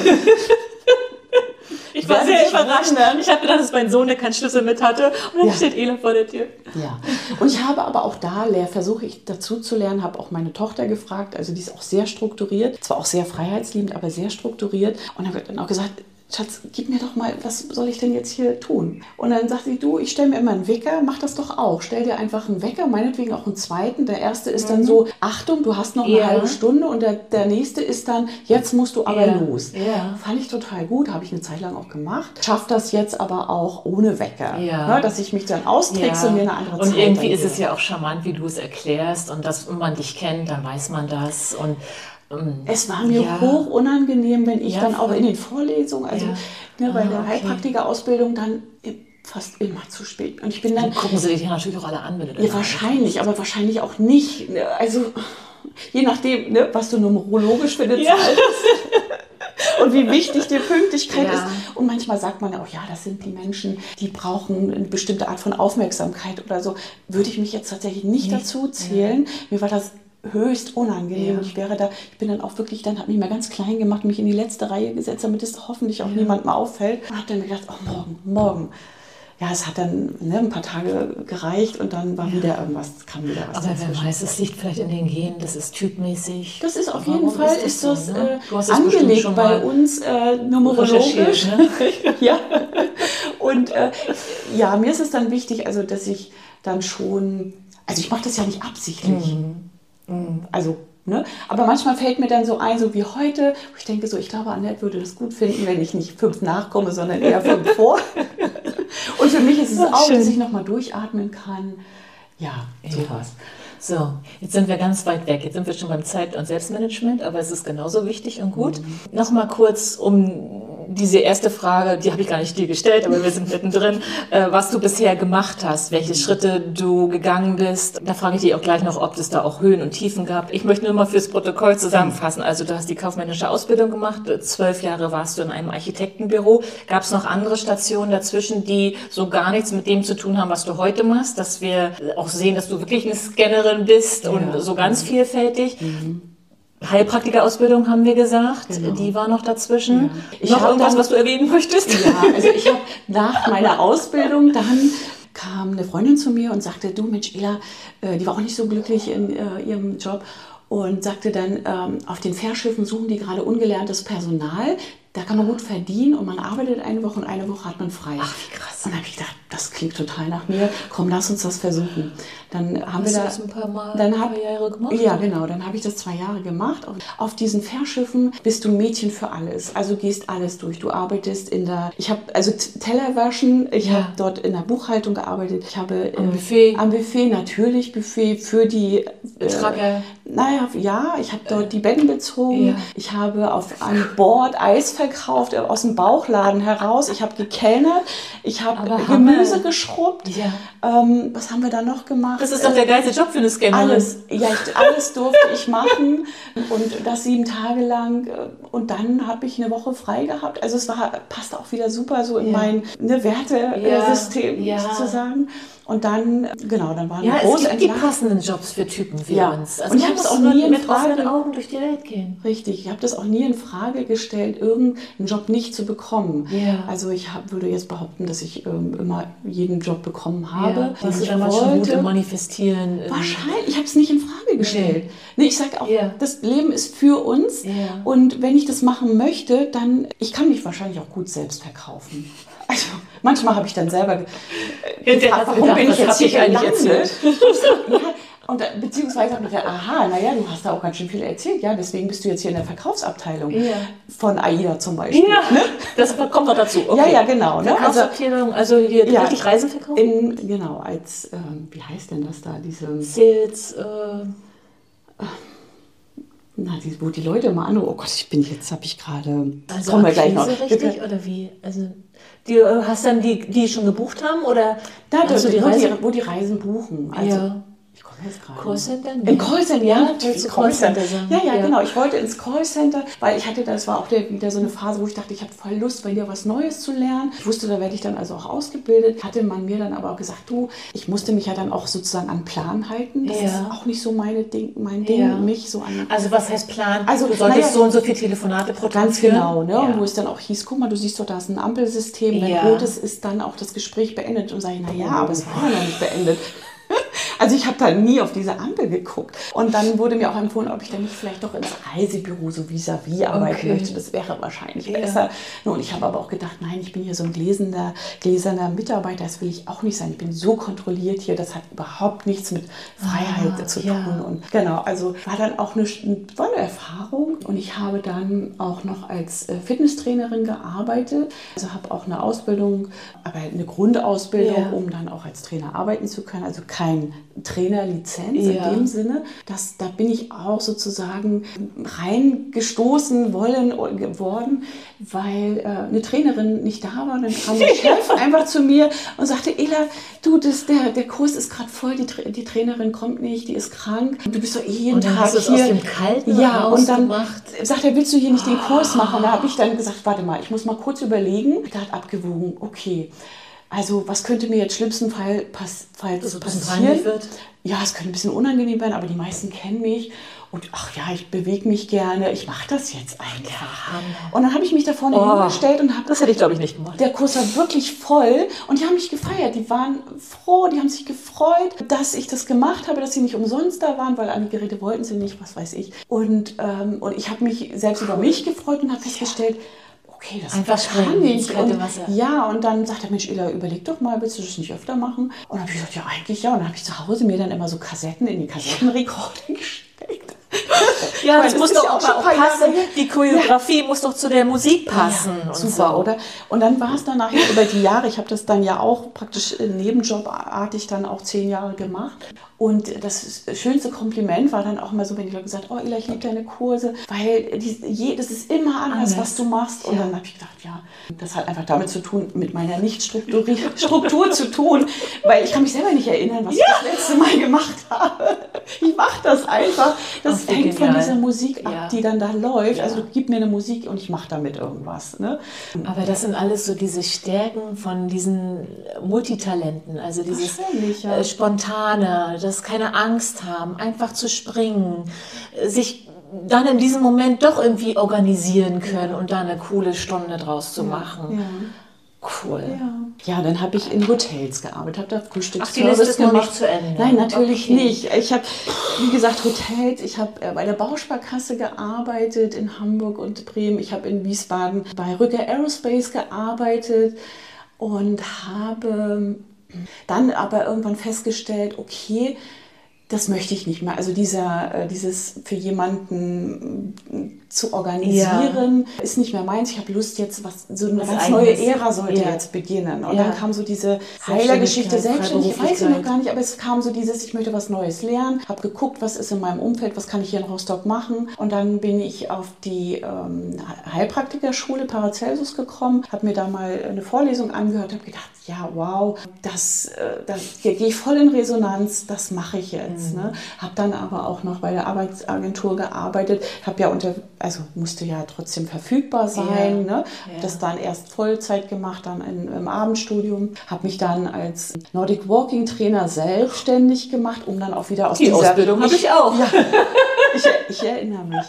ich war sehr überrascht. Ich habe gedacht, dass mein Sohn, der keinen Schlüssel mit hatte. Und dann ja. steht Ela vor der Tür. Ja, und ich habe aber auch da, versuche ich dazu zu lernen, habe auch meine Tochter gefragt. Also die ist auch sehr strukturiert. Zwar auch sehr freiheitsliebend, aber sehr strukturiert. Und dann wird dann auch gesagt, Schatz, gib mir doch mal, was soll ich denn jetzt hier tun? Und dann sagt sie, du, ich stelle mir immer einen Wecker, mach das doch auch. Stell dir einfach einen Wecker, meinetwegen auch einen zweiten. Der erste ist mhm. dann so, Achtung, du hast noch eine ja. halbe Stunde. Und der, der nächste ist dann, jetzt musst du aber ja. los. Ja. Fand ich total gut, habe ich eine Zeit lang auch gemacht. Schaff das jetzt aber auch ohne Wecker. Ja. Ne, dass ich mich dann austrickse ja. und mir eine andere und Zeit Und irgendwie angebe. ist es ja auch charmant, wie du es erklärst. Und dass wenn man dich kennt, dann weiß man das. Und es war mir ja. hoch unangenehm, wenn ich ja, dann auch voll. in den Vorlesungen, also ja. ne, bei ah, der okay. Heilpraktiker-Ausbildung dann fast immer zu spät. Und ich bin dann... Dann gucken sie dich natürlich auch alle an, wenn du Ja, wahrscheinlich, aber wahrscheinlich auch nicht. Also je nachdem, ne, was du numerologisch für eine ja. Zahl hast. Und wie wichtig die Pünktlichkeit ja. ist. Und manchmal sagt man auch, ja, das sind die Menschen, die brauchen eine bestimmte Art von Aufmerksamkeit oder so. Würde ich mich jetzt tatsächlich nicht, nicht. dazu zählen. Ja. Mir war das höchst unangenehm. Ja. Ich wäre da, ich bin dann auch wirklich, dann habe mich mal ganz klein gemacht, mich in die letzte Reihe gesetzt, damit es hoffentlich auch ja. niemandem auffällt. Und habe dann gedacht, oh, morgen, morgen. Ja, es hat dann ne, ein paar Tage gereicht und dann war ja. wieder irgendwas, kam wieder was. Aber dazwischen. wer weiß, es liegt vielleicht in den Genen, das ist typmäßig. Das ist auf Warum jeden Fall, ist das, ist so, das ne? äh, Du hast das angelegt schon bei mal uns äh, numerologisch. Ne? ja. Und äh, ja, mir ist es dann wichtig, also dass ich dann schon, also ich mache das ja nicht absichtlich. Mhm. Mhm. Also Ne? Aber manchmal fällt mir dann so ein, so wie heute, wo ich denke so, ich glaube, Annette würde das gut finden, wenn ich nicht fünf nachkomme, sondern eher fünf vor. Und für mich ist es Ach, auch, schön. dass ich nochmal durchatmen kann. Ja, sowas. So, jetzt sind wir ganz weit weg. Jetzt sind wir schon beim Zeit- und Selbstmanagement, aber es ist genauso wichtig und gut. Mhm. Nochmal kurz um diese erste Frage, die habe ich gar nicht dir gestellt, aber wir sind mittendrin, äh, was du bisher gemacht hast, welche Schritte du gegangen bist. Da frage ich dich auch gleich noch, ob es da auch Höhen und Tiefen gab. Ich möchte nur mal fürs Protokoll zusammenfassen. Also du hast die kaufmännische Ausbildung gemacht, zwölf Jahre warst du in einem Architektenbüro. Gab es noch andere Stationen dazwischen, die so gar nichts mit dem zu tun haben, was du heute machst, dass wir auch sehen, dass du wirklich eine Scannerin bist ja. und so ganz vielfältig. Mhm. Heilpraktikerausbildung haben wir gesagt, genau. die war noch dazwischen. Ja. Ich noch irgendwas, dann, was du erwähnen möchtest? Ja, also ich habe nach meiner Ausbildung dann kam eine Freundin zu mir und sagte, du Mensch, Ela, äh, die war auch nicht so glücklich in äh, ihrem Job und sagte dann, ähm, auf den Fährschiffen suchen die gerade ungelerntes Personal. Da kann man gut verdienen und man arbeitet eine Woche und eine Woche hat man frei. Ach, wie krass. Und dann habe ich gedacht, das klingt total nach mir. Komm, lass uns das versuchen. Dann haben Hast wir da du das ein paar Mal, dann ein hab, paar Jahre gemacht? Ja, genau. Dann habe ich das zwei Jahre gemacht. Und auf diesen Fährschiffen bist du ein Mädchen für alles. Also gehst alles durch. Du arbeitest in der, ich habe also Teller waschen. Ich ja. habe dort in der Buchhaltung gearbeitet. Ich habe am äh, Buffet. Am Buffet natürlich Buffet für die. Äh, Tragger. Naja, ja. Ich habe dort die Betten bezogen. Ja. Ich habe auf einem Board Eis verkauft aus dem Bauchladen heraus. Ich habe gekellnert. Ich habe Gemüse geschrubbt. Ja. Ähm, was haben wir da noch gemacht? Das ist doch der geilste Job für eine Scannerin. Alles, ja, ich, alles durfte ich machen und das sieben Tage lang. Und dann habe ich eine Woche frei gehabt. Also es war, passt auch wieder super so in ja. mein ne, Wertesystem ja. sozusagen. Und dann, genau, dann waren ja, wir groß es gibt die entlassen. passenden Jobs für Typen wie Ja. uns. Und ich habe es auch nie in mit Frage offenen Augen durch die Welt gehen. Richtig, ich habe das auch nie in Frage gestellt, irgendeinen Job nicht zu bekommen. Ja. Also ich hab, würde jetzt behaupten, dass ich ähm, immer jeden Job bekommen habe, Ja. den Warst du ich damals schon gut wollte. im Manifestieren? im- Wahrscheinlich, ich habe es nicht in Frage gestellt. Nee, ich sage auch, Ja. das Leben ist für uns Ja. und wenn ich das machen möchte, dann, ich kann mich wahrscheinlich auch gut selbst verkaufen. Also manchmal habe ich dann selber ge- äh, gefragt, warum gedacht, bin ich was jetzt hab hier ich eigentlich gelandet? erzählt? Ja, und da- beziehungsweise habe ich gedacht, aha, naja, du hast da auch ganz schön viel erzählt, ja, deswegen bist du jetzt hier in der Verkaufsabteilung Ja. von AIDA zum Beispiel. Ja, Ne? das kommt noch dazu. Okay. Ja, ja, genau. Ne? Also, Verkaufsabteilung, also hier Ja. richtig Reisen verkaufen? in, genau, als, ähm, wie heißt denn das da, diese, Sales, äh, na, die, wo die Leute immer anrufen, oh Gott, ich bin jetzt, habe ich gerade, also kommen wir gleich noch. Akquise richtig oder wie? Also du äh, hast dann die, die schon gebucht haben oder Da, hast da, du die wo, Reise? die, wo die Reisen buchen. Also, Ja. ich komme jetzt gerade. Callcenter? Im Callcenter, ja, Willst natürlich. du Callcenter sagen? Ja, ja, Ja. genau. Ich wollte ins Callcenter, weil ich hatte, das war auch der, wieder so eine Phase, wo ich dachte, ich habe voll Lust, wieder was Neues zu lernen. Ich wusste, da werde ich dann also auch ausgebildet. Hatte man mir dann aber auch gesagt, du, ich musste mich ja dann auch sozusagen an Plan halten. Das Ja. ist auch nicht so meine Ding, mein Ding, Ja. mich so an. Also was heißt Plan? Also, du solltest naja, so und so viele Telefonate pro Tag Ganz führen? genau, ne? Ja. Und wo es dann auch hieß, guck mal, du siehst doch, da ist ein Ampelsystem, wenn Ja. rot ist, ist dann auch das Gespräch beendet. Und sage ich, na ja, aber es war ja noch nicht beendet. Also ich habe da nie auf diese Ampel geguckt. Und dann wurde mir auch empfohlen, ob ich dann nicht vielleicht doch ins Reisebüro so vis-à-vis arbeiten Okay. möchte. Das wäre wahrscheinlich Ja. besser. Und ich habe aber auch gedacht, nein, ich bin hier so ein gläserner, gläserner Mitarbeiter, das will ich auch nicht sein. Ich bin so kontrolliert hier, das hat überhaupt nichts mit Freiheit Ah, zu ja. tun. Und genau, also war dann auch eine, war eine Erfahrung. Und ich habe dann auch noch als äh, Fitnesstrainerin gearbeitet. Also habe auch eine Ausbildung, aber eine Grundausbildung, Ja. um dann auch als Trainer arbeiten zu können. Also kein Trainerlizenz Ja. in dem Sinne. Das, da bin ich auch sozusagen reingestoßen wollen geworden, weil äh, eine Trainerin nicht da war. Dann kam der Chef einfach zu mir und sagte, Ela, du, das, der, der Kurs ist gerade voll, die, Tra- die Trainerin kommt nicht, die ist krank. Du bist doch eh jeden Und dann Tag hast du es hier. aus dem Kalten ja, und dann rausgemacht. sagt er, willst du hier nicht den Kurs machen? Und da habe ich dann gesagt, warte mal, ich muss mal kurz überlegen. Da hat abgewogen, okay, also was könnte mir jetzt schlimmstenfalls pass, falls Dass es ein bisschen passieren? peinlich wird? Ja, es könnte ein bisschen unangenehm werden, aber die meisten kennen mich. Und ach ja, ich bewege mich gerne, ich mache das jetzt einfach. Und dann habe ich mich da vorne Oh, hingestellt und habe das hätte ich, glaube ich, nicht gemacht. der Kurs war wirklich voll und die haben mich gefeiert. Die waren froh, die haben sich gefreut, dass ich das gemacht habe, dass sie nicht umsonst da waren, weil an die Geräte wollten sie nicht, was weiß ich. Und, ähm, und ich habe mich selbst über mich gefreut und habe festgestellt, okay, das Einfach kann springen ins ich. kalte Und, Wasser. ja, und dann sagt der Mensch, Ela, überleg doch mal, willst du das nicht öfter machen? Und dann habe ich gesagt, ja, eigentlich ja. Und dann habe ich zu Hause mir dann immer so Kassetten in die Kassettenrekorder gesteckt. Ja, Weil das, das muss ist doch ja auch auch schon ein paar Jahre passen. her. Die Choreografie muss doch zu der Musik passen. Ja, und super, so. oder? Und dann war es dann nachher über die Jahre, ich habe das dann ja auch praktisch nebenjobartig dann auch zehn Jahre gemacht. Und das schönste Kompliment war dann auch mal so, wenn die Leute gesagt haben, oh Ela, ich liebe deine Kurse, weil die, je, das ist immer anders, Anders. was du machst. Und Ja. dann habe ich gedacht, ja, das hat einfach damit zu tun, mit meiner Nicht-Struktur zu tun, weil ich kann mich selber nicht erinnern, was ja. ich das letzte Mal gemacht habe. Ich mache das einfach. Das Ach, wie hängt von genial. dieser Musik ab, Ja. die dann da läuft. Ja. Also gib mir eine Musik und ich mache damit irgendwas. Ne? Aber das sind alles so diese Stärken von diesen Multitalenten, also dieses Wahrscheinlich, ja. äh, Spontane, das keine Angst haben, einfach zu springen, äh, sich dann in diesem Moment doch irgendwie organisieren können und da eine coole Stunde draus zu machen. Ja. Cool. Ja. ja, dann habe ich in Hotels gearbeitet, habe da Ach, die Frühstücksservice Liste ist noch gemacht. nicht zu Ende. Nein, natürlich Okay. nicht. Ich habe, wie gesagt, Hotels. Ich habe äh, bei der Bausparkasse gearbeitet in Hamburg und Bremen. Ich habe in Wiesbaden bei Rücker Aerospace gearbeitet und habe dann aber irgendwann festgestellt, okay, das möchte ich nicht mehr. Also dieser, äh, dieses für jemanden äh, zu organisieren, ja. ist nicht mehr meins. Ich habe Lust jetzt, was so eine was ganz neue Eigenes. Ära sollte Ja. jetzt beginnen. Und Ja. dann kam so diese Heilergeschichte, Selbstständigkeit, selbstständig, ich weiß ich noch Freiberuflichkeit. gar nicht, aber es kam so dieses, ich möchte was Neues lernen, habe geguckt, was ist in meinem Umfeld, was kann ich hier in Rostock machen. Und dann bin ich auf die ähm, Heilpraktikerschule Paracelsus gekommen, habe mir da mal eine Vorlesung angehört, habe gedacht, ja, wow, das, äh, das hier gehe ich voll in Resonanz, das mache ich jetzt. Platz. Mhm. Ne? Habe dann aber auch noch bei der Arbeitsagentur gearbeitet, habe ja unter, also musste ja trotzdem verfügbar sein. Ja. Ne? Ja. Das dann erst Vollzeit gemacht, dann in, im Abendstudium, habe mich dann als Nordic Walking Trainer selbstständig gemacht, um dann auch wieder aus Die dieser Ausbildung habe ich auch. Ja, ich, ich erinnere mich.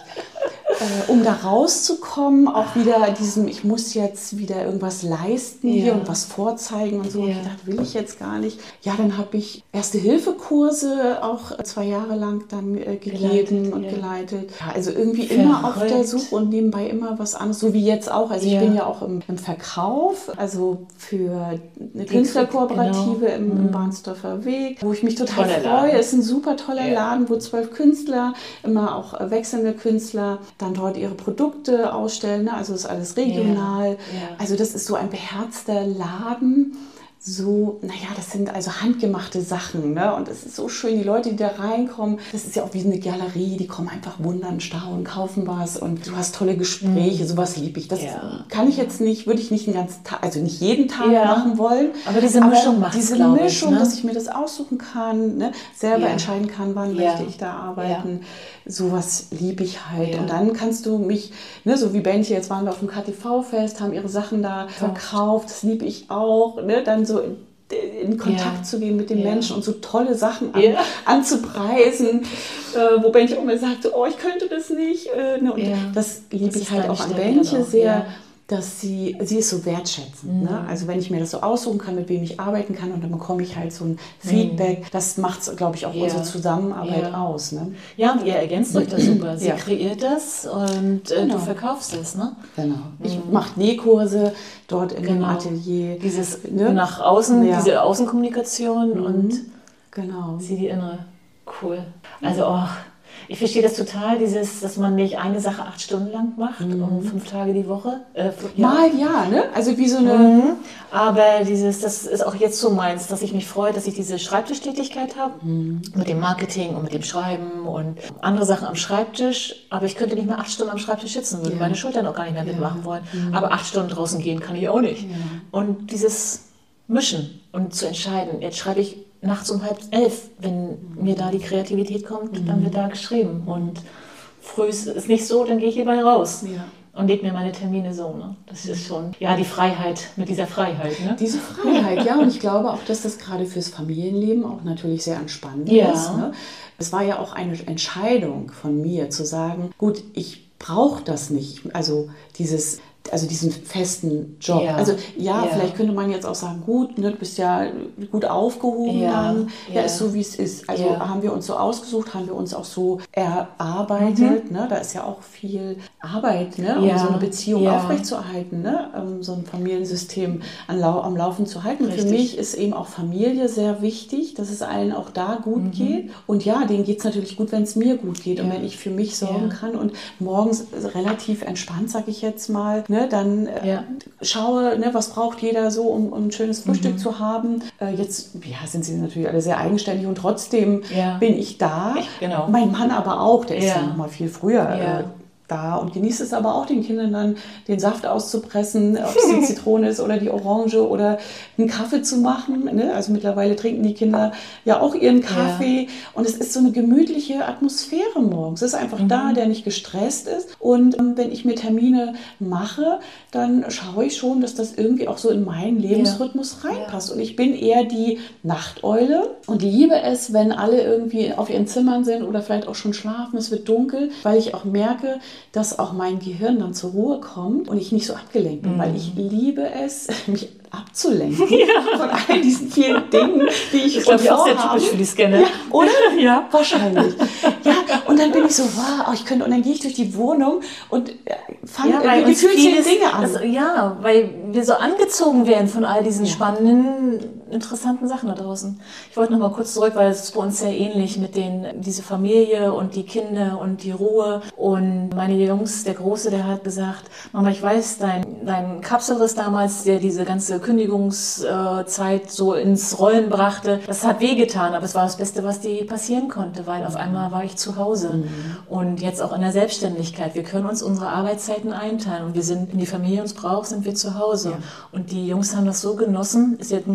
Äh, um da rauszukommen, auch wieder diesem, ich muss jetzt wieder irgendwas leisten ja. hier und was vorzeigen und so. Ja. Und ich dachte, will ich jetzt gar nicht. Ja, dann habe ich Erste-Hilfe-Kurse auch zwei Jahre lang dann äh, gegeben geleitet, und ja. geleitet. Ja, also irgendwie Verrückt. Immer auf der Suche und nebenbei immer was anderes, so wie jetzt auch. Also ja. ich bin ja auch im, im Verkauf, also für eine Künstlerkooperative genau. im, im Bahnsdorfer Weg, wo ich mich total toller freue. Es ist ein super toller ja. Laden, wo zwölf Künstler, immer auch wechselnde Künstler, dann dort ihre Produkte ausstellen, ne? Also ist alles regional. Ja, ja. Also das ist so ein beherzter Laden. So, naja, das sind also handgemachte Sachen, ne? Und es ist so schön, die Leute, die da reinkommen, das ist ja auch wie eine Galerie, die kommen einfach wundern, staunen, kaufen was und du hast tolle Gespräche, mhm. sowas liebe ich. Das ja. kann ich jetzt nicht, würde ich nicht den ganzen Tag, also nicht jeden Tag ja. machen wollen. Aber diese Mischung macht Diese Mischung, ich, ne? dass ich mir das aussuchen kann, ne? selber ja. entscheiden kann, wann ja. möchte ich da arbeiten. Ja. Sowas liebe ich halt. Ja. Und dann kannst du mich, ne, so wie Bentje, jetzt waren wir auf dem K T V-Fest, haben ihre Sachen da verkauft, das liebe ich auch, ne? Dann so in, in Kontakt ja. zu gehen mit den ja. Menschen und so tolle Sachen an, ja. anzupreisen, äh, wo Bentje auch immer sagt, so, oh, ich könnte das nicht. Äh, ne? Und ja. das liebe ich halt auch an Bentje sehr. Ja. Dass sie, sie ist so wertschätzend. Mhm. Ne? Also wenn ich mir das so aussuchen kann, mit wem ich arbeiten kann und dann bekomme ich halt so ein Feedback, mhm. das macht, glaube ich, auch ja. unsere Zusammenarbeit ja. aus. Ne? Ja, und ihr ergänzt euch das super. Sie ja. kreiert das und äh, genau. du verkaufst es. Ne? Genau. Ich mhm. mache Nähkurse dort in genau. dem Atelier. Dieses ne? nach außen, ja. diese Außenkommunikation mhm. und genau. sie die innere. Cool. Also auch. Ich verstehe das total, dieses, dass man nicht eine Sache acht Stunden lang macht, mhm. um fünf Tage die Woche. Äh, ja. Mal ja, ne? Also wie so eine... Mhm. Aber dieses, das ist auch jetzt so meins, dass ich mich freue, dass ich diese Schreibtischtätigkeit habe, mhm. mit dem Marketing und mit dem Schreiben und andere Sachen am Schreibtisch. Aber ich könnte nicht mehr acht Stunden am Schreibtisch sitzen, würde ja. meine Schultern auch gar nicht mehr ja. mitmachen wollen. Mhm. Aber acht Stunden draußen gehen kann ich auch nicht. Ja. Und dieses Mischen und zu entscheiden, jetzt schreibe ich nachts um halb elf, wenn mir da die Kreativität kommt, mhm. dann wird da geschrieben. Und früh ist es nicht so, dann gehe ich hierbei raus ja. und lege mir meine Termine so. Ne? Das ist schon, ja, die Freiheit, mit dieser Freiheit. Ne? Diese Freiheit, ja. Und ich glaube auch, dass das gerade fürs Familienleben auch natürlich sehr entspannend ja. ist. Ne? Es war ja auch eine Entscheidung von mir, zu sagen, gut, ich brauche das nicht. Also dieses... Also diesen festen Job. Ja. Also ja, ja, vielleicht könnte man jetzt auch sagen, gut, ne, du bist ja gut aufgehoben ja. dann. Ja, ja, ist so, wie es ist. Also ja. haben wir uns so ausgesucht, haben wir uns auch so erarbeitet. Mhm. Ne? Da ist ja auch viel Arbeit, ne? um ja. so eine Beziehung ja. aufrechtzuerhalten, ne? um so ein Familiensystem an, am Laufen zu halten. Richtig. Für mich ist eben auch Familie sehr wichtig, dass es allen auch da gut mhm. geht. Und ja, denen geht es natürlich gut, wenn es mir gut geht ja. und wenn ich für mich sorgen ja. kann. Und morgens relativ entspannt, sage ich jetzt mal, Ne, dann äh, ja. schaue, ne, was braucht jeder so, um, um ein schönes Frühstück mhm. zu haben. Äh, jetzt ja, sind sie natürlich alle sehr eigenständig und trotzdem ja. bin ich da. Ich, genau. Mein Mann aber auch, der ist ja, ja noch mal viel früher ja. äh, da und genießt es aber auch, den Kindern dann den Saft auszupressen, ob es die Zitrone ist oder die Orange oder einen Kaffee zu machen. Ne? Also mittlerweile trinken die Kinder ja auch ihren Kaffee ja. und es ist so eine gemütliche Atmosphäre morgens. Es ist einfach mhm. da, der nicht gestresst ist und ähm, wenn ich mir Termine mache, dann schaue ich schon, dass das irgendwie auch so in meinen Lebensrhythmus ja. reinpasst. Und ich bin eher die Nachteule und liebe es, wenn alle irgendwie auf ihren Zimmern sind oder vielleicht auch schon schlafen, es wird dunkel, weil ich auch merke, dass auch mein Gehirn dann zur Ruhe kommt und ich nicht so abgelenkt bin, mhm. weil ich liebe es, mich abzulenken ja. von all diesen vielen Dingen, die ich das glaube ich auch sehr typisch für die Scanner. Ja, oder? Ja, wahrscheinlich. Ja, und dann bin ich so, wow, ich könnte, und dann gehe ich durch die Wohnung und fange ja, die vieles Dinge an. Das, ja, weil wir so angezogen werden von all diesen ja. spannenden, interessanten Sachen da draußen. Ich wollte noch mal kurz zurück, weil es ist bei uns sehr ähnlich mit den, diese Familie und die Kinder und die Ruhe. Und meine Jungs, der Große, der hat gesagt, Mama, ich weiß, dein, dein Kapselriss damals, der diese ganze Kündigungszeit so ins Rollen brachte, das hat wehgetan, aber es war das Beste, was dir passieren konnte, weil auf einmal war ich zu Hause. Mhm. Und jetzt auch in der Selbstständigkeit. Wir können uns unsere Arbeitszeiten einteilen und wir sind, wenn die Familie uns braucht, sind wir zu Hause. Ja. Und die Jungs haben das so genossen, ist jetzt nun auch schon sieben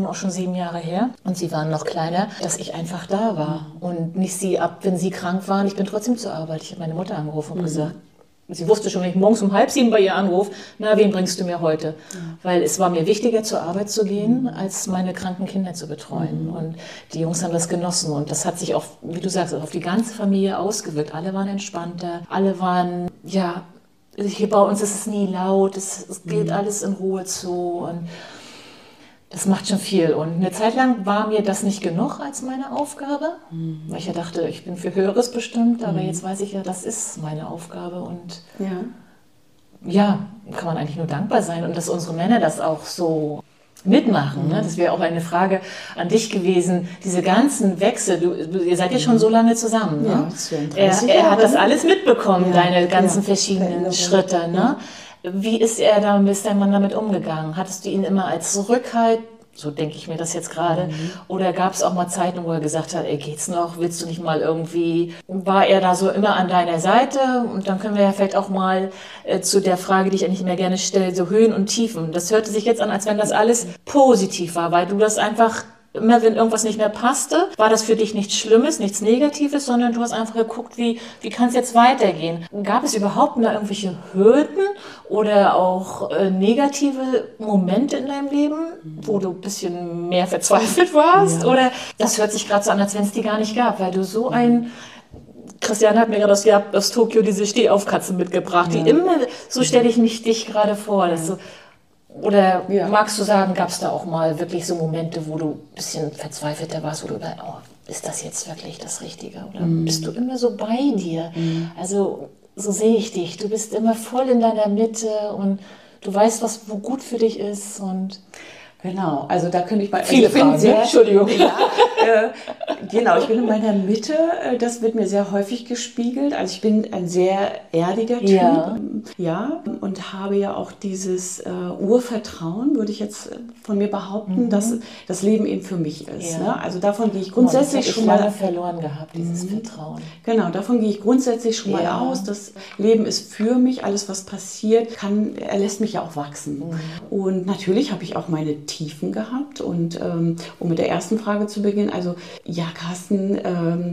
sieben Jahre her und sie waren noch kleiner, dass ich einfach da war und nicht sie ab, wenn sie krank waren. Ich bin trotzdem zur Arbeit. Ich habe meine Mutter angerufen und mhm. gesagt, sie wusste schon, wenn ich morgens um halb sieben bei ihr anrufe, na, wen bringst du mir heute? Ja. Weil es war mir wichtiger, zur Arbeit zu gehen, mhm. als meine kranken Kinder zu betreuen. Mhm. Und die Jungs haben das genossen. Und das hat sich auch, wie du sagst, auf die ganze Familie ausgewirkt. Alle waren entspannter, alle waren, ja, hier bei uns ist es nie laut, es, es geht mhm. alles in Ruhe zu. Und das macht schon viel. Und eine Zeit lang war mir das nicht genug als meine Aufgabe, mhm. weil ich ja dachte, ich bin für Höheres bestimmt, aber mhm. jetzt weiß ich ja, das ist meine Aufgabe. Und ja. ja, kann man eigentlich nur dankbar sein. Und dass unsere Männer das auch so mitmachen. Mhm. Ne? Das wäre auch eine Frage an dich gewesen. Diese ganzen Wechsel, du, ihr seid ja schon so lange zusammen. Ne? Ja, das er, er hat das alles mitbekommen, ja. deine ganzen ja. verschiedenen Schritte. Ne? Ja. Wie ist er da, ist dein Mann damit umgegangen? Hattest du ihn immer als Rückhalt, so denke ich mir das jetzt gerade, mhm. oder gab es auch mal Zeiten, wo er gesagt hat, ey, geht's noch, willst du nicht mal irgendwie, war er da so immer an deiner Seite? Und dann können wir ja vielleicht auch mal äh, zu der Frage, die ich eigentlich immer gerne stelle, so Höhen und Tiefen. Das hörte sich jetzt an, als wenn das alles positiv war, weil du das einfach, immer wenn irgendwas nicht mehr passte, war das für dich nichts Schlimmes, nichts Negatives, sondern du hast einfach geguckt, wie, wie kann es jetzt weitergehen. Gab es überhaupt mal irgendwelche Hürden oder auch äh, negative Momente in deinem Leben, wo du ein bisschen mehr verzweifelt warst? Ja. Oder das hört sich gerade so an, als wenn es die gar nicht gab, weil du so ein... Christiane hat mir gerade aus, aus Tokio diese Stehaufkatzen mitgebracht, ja. die immer, so stelle ich mich dich gerade vor, dass so. Oder ja. magst du sagen, gab es da auch mal wirklich so Momente, wo du ein bisschen verzweifelter warst, wo du über, oh, ist das jetzt wirklich das Richtige? Oder mm. bist du immer so bei dir? Mm. Also so sehe ich dich. Du bist immer voll in deiner Mitte und du weißt, was wo gut für dich ist. Und genau, also da könnte ich mal... Viele Fragen, sehr, Entschuldigung. Ja, äh, genau, ich bin in meiner Mitte, das wird mir sehr häufig gespiegelt. Also ich bin ein sehr erdiger Typ, ja, ja und habe ja auch dieses äh, Urvertrauen, würde ich jetzt von mir behaupten, mhm. dass das Leben eben für mich ist. Ja. Ne? Also davon gehe ich grundsätzlich oh, das schon mal... lange verloren gehabt, dieses mhm. Vertrauen. Genau, davon gehe ich grundsätzlich schon ja. mal aus. Das Leben ist für mich, alles was passiert, kann, er lässt mich ja auch wachsen. Mhm. Und natürlich habe ich auch meine Tiefen gehabt. Und ähm, um mit der ersten Frage zu beginnen, also ja, Carsten ähm,